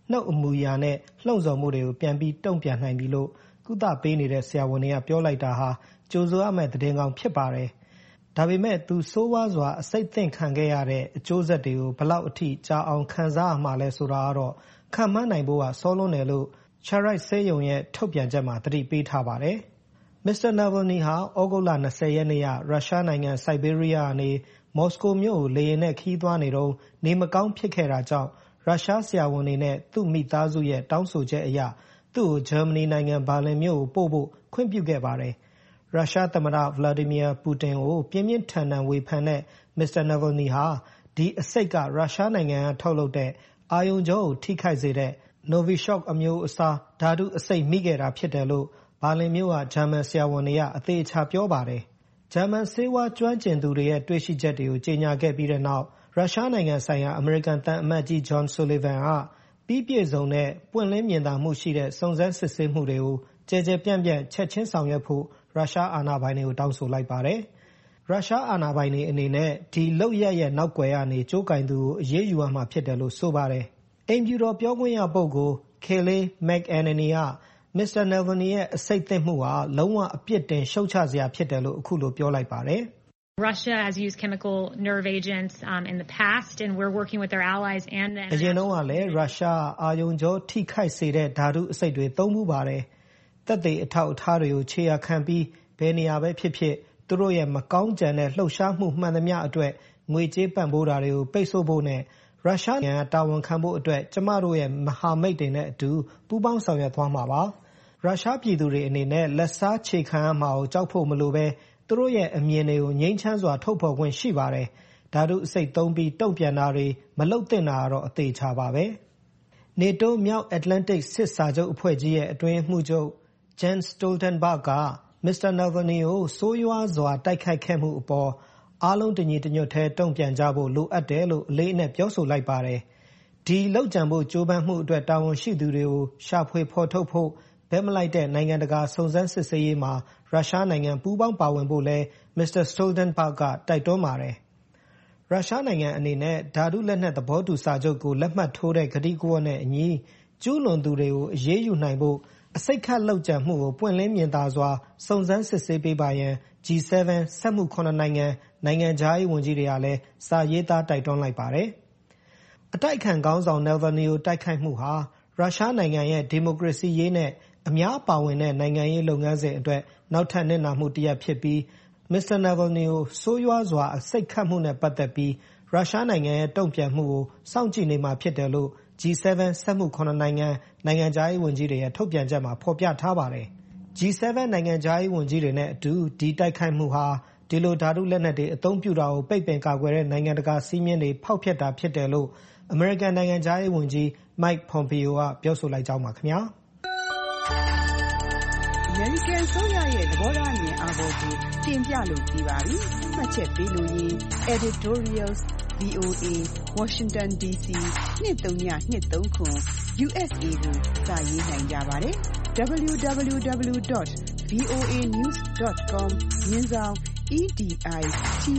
နှုတ်အမူအရာနဲ့လှုံ့ဆော်မှုတွေကိုပြန်ပြီးတုံ့ပြန်နိုင်ပြီလို့ကုသပေးနေတဲ့ဆရာဝန်တွေကပြောလိုက်တာဟာကြိုဆိုရမယ့်သတင်းကောင်းဖြစ်ပါတယ်။ဒါပေမဲ့သူဆိုးဝါးစွာအဆိပ်သင့်ခံခဲ့ရတဲ့အကျိုးဆက်တွေကိုဘလောက်အထိကြာအောင်ခံစားရမှာလဲဆိုတာကတော့ခံမှန်းနိုင်ဖို့ကစောလွန်းတယ်လို့ Charite ဆေးရုံရဲ့ထုတ်ပြန်ချက်မှာသတိပေးထားပါတယ်။ မစ္စတာ Navalny ဟာဩဂုတ်လ၂၀ရက်နေ့ကရုရှားနိုင်ငံဆိုက်ဘေးရီးယားကနေမော်စကိုမြို့ကိုလေယာဉ်နဲ့ခရီးသွားနေတုန်းနေမကောင်းဖြစ်ခဲ့တာကြောင့်ရုရှားဆရာဝန်တွေနဲ့သူ့မိသားစုရဲ့တောင်းဆိုချက်အရသူ့ကိုဂျာမနီနိုင်ငံဘာလင်မြို့ကိုပို့ဖို့ခွင့်ပြုခဲ့ပါတယ်။ရုရှားသမ္မတဗလာဒီမီယာပူတင်ကိုပြင်းပြင်းထန်ထန်ဝေဖန်တဲ့မစ္စတာ Navalny ဟာဒီအဆိပ်ကရုရှားနိုင်ငံကထုတ်လုပ်တဲ့အာရုံကြောကိုထိခိုက်စေတဲ့ Novichok အမျိုးအစားဓာတုအဆိပ်မိခဲ့တာဖြစ်တယ်လို့ဘာလင်မြို့ကဂျာမန်ဆရာဝန်တွေကအသေအချာပြောပါတယ်။ဂျာမန်ဆေးဝါးကျွမ်းကျင်သူတွေရဲ့တွေ့ရှိချက်တွေကိုကြေညာခဲ့ပြီးတဲ့နောက်ရုရှားနိုင်ငံဆိုင်ရာအမေရိကန်သံအမတ်ကြီး John Sullivan ကပြီးပြည့်စုံတဲ့ပွင့်လင်းမြင်သာမှုရှိတဲ့စုံစမ်းစစ်ဆေးမှုတွေကိုကျယ်ကျယ်ပြန့်ပြန့်ချက်ချင်းဆောင်ရွက်ဖို့ရုရှားအာဏာပိုင်တွေကိုတောင်းဆိုလိုက်ပါတယ်။ရုရှားအာဏာပိုင်တွေအနေနဲ့ဒီလုပ်ရပ်ရဲ့နောက်ကွယ်ကနေကြိုးကင်သူကိုအရေးယူရမှာဖြစ်တယ်လို့ဆိုပါတယ်။အိမ်ဖြူတော်ပြောခွင့်ရပုဂ္ဂိုလ် Kayleigh McEnany ကမစ္စတာ Navalny ရဲ့အဆိပ်သင့်မှုဟာလုံးဝအပြစ်တင်ရှုတ်ချစရာဖြစ်တယ်လို့အခုလိုပြောလိုက်ပါတယ်။ Russia has used chemical nerve agents um, in the past, and we're working with our allies and the အရင်တုန်းကလည်းရုရှားအာရုံကြောထိခိုက်စေတဲ့ဓာတုအဆိပ်တွေသုံးမှုပါတယ်။သက်သေအထောက်အထားတွေကိုခြေရာခံပြီးဘယ်နေရာပဲဖြစ်ဖြစ်သူတို့ရဲ့မကောင်းကြံတဲ့လှုပ်ရှားမှုမှန်သမျှအတွက်ငွေကြေးပံ့ပိုးတာတွေကိုပိတ်ဆို့ဖို့နဲ့ရုရှားနိုင်ငံတာဝန်ခံဖို့အတွက်ကျမတို့ရဲ့မဟာမိတ်တွေနဲ့အတူပူးပေါင်းဆောင်ရွက်သွားမှာပါ။ရုရှားပြည်သူတွေအနေနဲ့လက်စားခြေခံရမှာကိုကြောက်ဖို့မလိုပဲသူတို့ရဲ့အမြင်တွေကိုငြိမ်းချမ်းစွာထုတ်ဖော်ခွင့်ရှိပါတယ်။ဓာတုအဆိပ်သုံးပြီးတုံ့ပြန်တာတွေမလုပ်သင့်တာကတော့အသေးချာပါပဲ။ NATO မြောက်အတ္တလန်တစ်စစ်စာချုပ်အဖွဲ့ကြီးရဲ့အတွင်းရေးမှူးချုပ် Jens Stoltenberg ကမစ္စတာ Navalny ကိုဆိုးရွားစွာတိုက်ခိုက်ခဲ့မှုအပေါ်အားလုံးတညီတညွတ်တည်းတုံ့ပြန်ကြဖို့လိုအပ်တယ်လို့အလေးအနက်ပြောဆိုလိုက်ပါတယ်။ဒီလုပ်ကြံဖို့ကြိုးပမ်းမှုအတွက်တာဝန်ရှိသူတွေကိုရှာဖွေဖော်ထုတ်ဖို့ဘက်မလိုက်တဲ့နိုင်ငံတကာစုံစမ်းစစ်ဆေးရေးမှာရုရှားနိုင်ငံပူးပေါင်းပါဝင်ဖို့လည်းမစ္စတာ Stoltenberg ကတိုက်တွန်းပါတယ်။ရုရှားနိုင်ငံအနေနဲ့ဓာတုလက်နက်သဘောတူစာချုပ်ကိုလက်မှတ်ထိုးတဲ့ကတိကဝတ်နဲ့အညီကျူးလွန်သူတွေကိုအရေးယူနိုင်ဖို့အဆိပ်ခတ်လုပ်ကြံမှုကိုပွင့်လင်းမြင်သာစွာစုံစမ်းစစ်ဆေးပေးပါရန် ဂျီ ဆဲဗန် စက်မှုခုနှစ်နိုင်ငံနိုင်ငံခြားရေးဝန်ကြီးတွေကလည်းစာရေးသားတိုက်တွန်းလိုက်ပါတယ်။အတိုက်အခံခေါင်းဆောင် Navalny ကိုတိုက်ခိုက်မှုဟာရုရှားနိုင်ငံရဲ့ဒီမိုကရေစီရေးနဲ့အများပါဝင်တဲ့နိုင်ငံရေးလုပ်ငန်းစဉ်အတွက်နောက်ထပ်နစ်နာမှုတစ်ရပ်ဖြစ်ပြီးမစ္စတာ Navalny ကိုဆိုးရွားစွာအဆိပ်ခတ်မှုနဲ့ပတ်သက်ပြီးရုရှားနိုင်ငံရဲ့တုံ့ပြန်မှုကိုစောင့်ကြည့်နေမှာဖြစ်တယ်လို့ ဂျီ ဆဲဗန် စက်မှုခုနှစ်နိုင်ငံနိုင်ငံခြားရေးဝန်ကြီးတွေရဲ့ထုတ်ပြန်ချက်မှာဖော်ပြထားပါတယ်။ ဂျီ ဆဲဗန် နိုင်ငံခြားရေးဝန်ကြီးတွေနဲ့အတူဒီတိုက်ခိုက်မှုဟာဒီလိုဓာတုလက်နက်တွေအသုံးပြုတာကိုပိတ်ပင်ကာကွယ်တဲ့နိုင်ငံတကာစည်းမျဉ်းတွေဖောက်ဖျက်တာဖြစ်တယ်လို့အမေရိကန်နိုင်ငံခြားရေးဝန်ကြီး Mike Pompeo ကပြောဆိုလိုက်ကြောင်းပါခင်ဗျာအမေရိကန်ဆိုရရဲ့သဘောထားအမြင်အာဘော်ကိုတင်ပြလို့ပြီးပါပြီ။မှတ်ချက်ပေးလို့ရင် Editorials ဗွီအိုအေ Washington ဒီ စီ နှစ်သုံးနှစ်သုံးခု ယူအက်စ်အေ ကိုစာရေးနိုင်ကြပါတယ်။ double-u double-u double-u dot voa news dot com မြင်းဆောင် editorials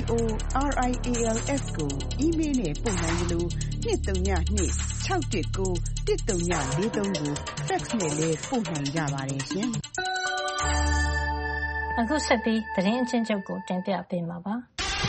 ကိုအီးမေးလ်နဲ့ပို့နိုင်လို့နှစ်သုံးနှစ် ၆၁၉ ၁၃၄၃ကို fax နဲ့လည်းပို့နိုင်ကြပါတယ်ရှင်။အခုဆက်ပြီးသတင်းအချင်းချုပ်ကိုတင်ပြပေးမှာပါ။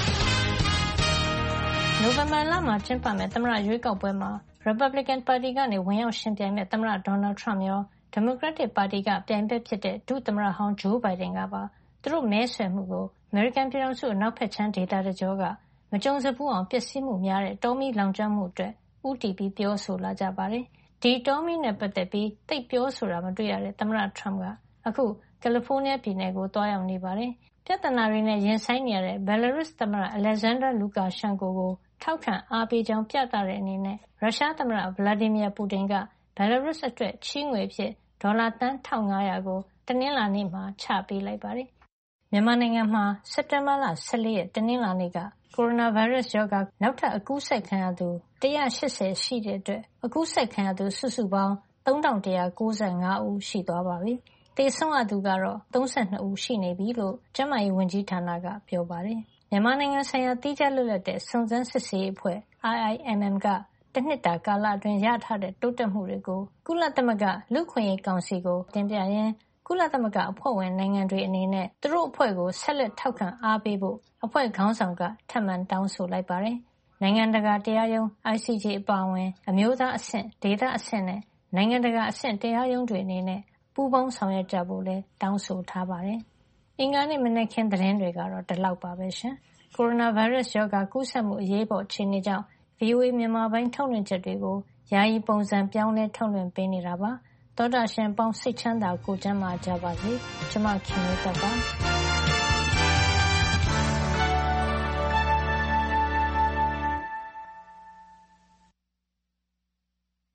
နိုဝင်ဘာလမှာကျင်းပမယ့်သမ္မတရွေးကောက်ပွဲမှာ Republican ပါတီကနေဝင်ရောက်ရှင်ပြိုင်မယ့်သမ္မတ Donald Trump ရော Democratic ပါတီကပြိုင်ဘက်ဖြစ်တဲ့ဒုသမ္မတဟောင်း Joe Biden ကပါသူတို့မဲဆွယ်မှုကိုအမေရိကန်ပြည်ထောင်စုအနောက်ဘက်ခြမ်းဒေသတကြောကမကြုံစဖူးအောင်ပျက်စီးမှုများတဲ့တောမီးလောင်ကျွမ်းမှုအတွက်ဦးတည်ပြီးပြောဆိုလာကြပါတယ်။ဒီတောမီးနဲ့ပတ်သက်ပြီးသိပ်ပြောဆိုတာမတွေ့ရတဲ့သမ္မတ Trump ကအခုကယ်လီဖိုးနီးယားပြည်နယ်ကိုသွားရောက်နေပါတယ်။ပြဿနာတွေနဲ့ရင်ဆိုင်နေရတဲ့ Belarus သမ္မတ Alexander Lukashenko ကိုထောက်ခံအားပေးကြောင်းပြသတဲ့အနေနဲ့ရုရှားသမ္မတ Vladimir Putin က Belarus အတွက်ချေးငွေအဖြစ်ဒေါ်လာသန်း၁၅၀၀ကိုတနင်္လာနေ့မှာချပေးလိုက်ပါတယ်။မြန်မာနိုင်ငံမှာစက်တင်ဘာလ၁၄ရက်တနင်္လာနေ့ကကိုရိုနာဗိုင်းရပ်စ်ရောဂါနောက်ထပ်အကူးစက်ခံရသူ၁၈၀ရှိတဲ့အတွက်အကူးစက်ခံရသူစုစုပေါင်း၃၁၉၅ဦးရှိသွားပါပြီ။သေဆုံးရသူကတော့၃၂ဦးရှိနေပြီလို့ကျန်းမာရေးဝန်ကြီးဌာနကပြောပါတယ်။မြန်မာနိုင်ငံဆိုင်ရာတိကျလွတ်လပ်တဲ့စုံစမ်းစစ်ဆေးရေးအဖွဲ့ I I M M ကတစ်နှစ်တာကာလအတွင်းရထားတဲ့တိုးတက်မှုတွေကိုကုလသမဂ္ဂလူ့အခွင့်အရေးကောင်စီကိုတင်ပြရင်းကုလသမဂ္ဂအဖွဲ့ဝင်နိုင်ငံတွေအနေနဲ့သူတို့အဖွဲ့ကိုဆက်လက်ထောက်ခံအားပေးဖို့အဖွဲ့ခေါင်းဆောင်ကထပ်မံတောင်းဆိုလိုက်ပါတယ်။နိုင်ငံတကာတရားရုံး I C J အပါအဝင်အမျိုးသားအဆင့်ဒေသအဆင့်နဲ့နိုင်ငံတကာအဆင့်တရားရုံးတွေအနေနဲ့ပူးပေါင်းဆောင်ရွက်ကြဖို့လည်းတောင်းဆိုထားပါတယ်။အင်္ဂါနေ့မနက်ခင်းသတင်းတွေကတော့ဒီလောက်ပါပဲရှင်။ကိုရိုနာဗိုင်းရပ်စ်ရောဂါကူးစက်မှုအရေးပေါ်အခြေအနေကြောင့် V O A မြန်မာပိုင်းထုတ်လွှင့်ချက်တွေကိုယာယီပုံစံပြောင်းလဲထုတ်လွှင့်ပေးနေတာပါ။သောတာရှင်ပေါင်းစိတ်ချမ်းသာကိုကျန်းမာကြပါစေ။ကျွန်မခင်လေးတက်ပါ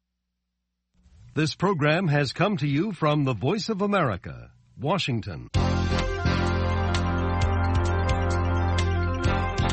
This program has come to you from the Voice of America, Washington.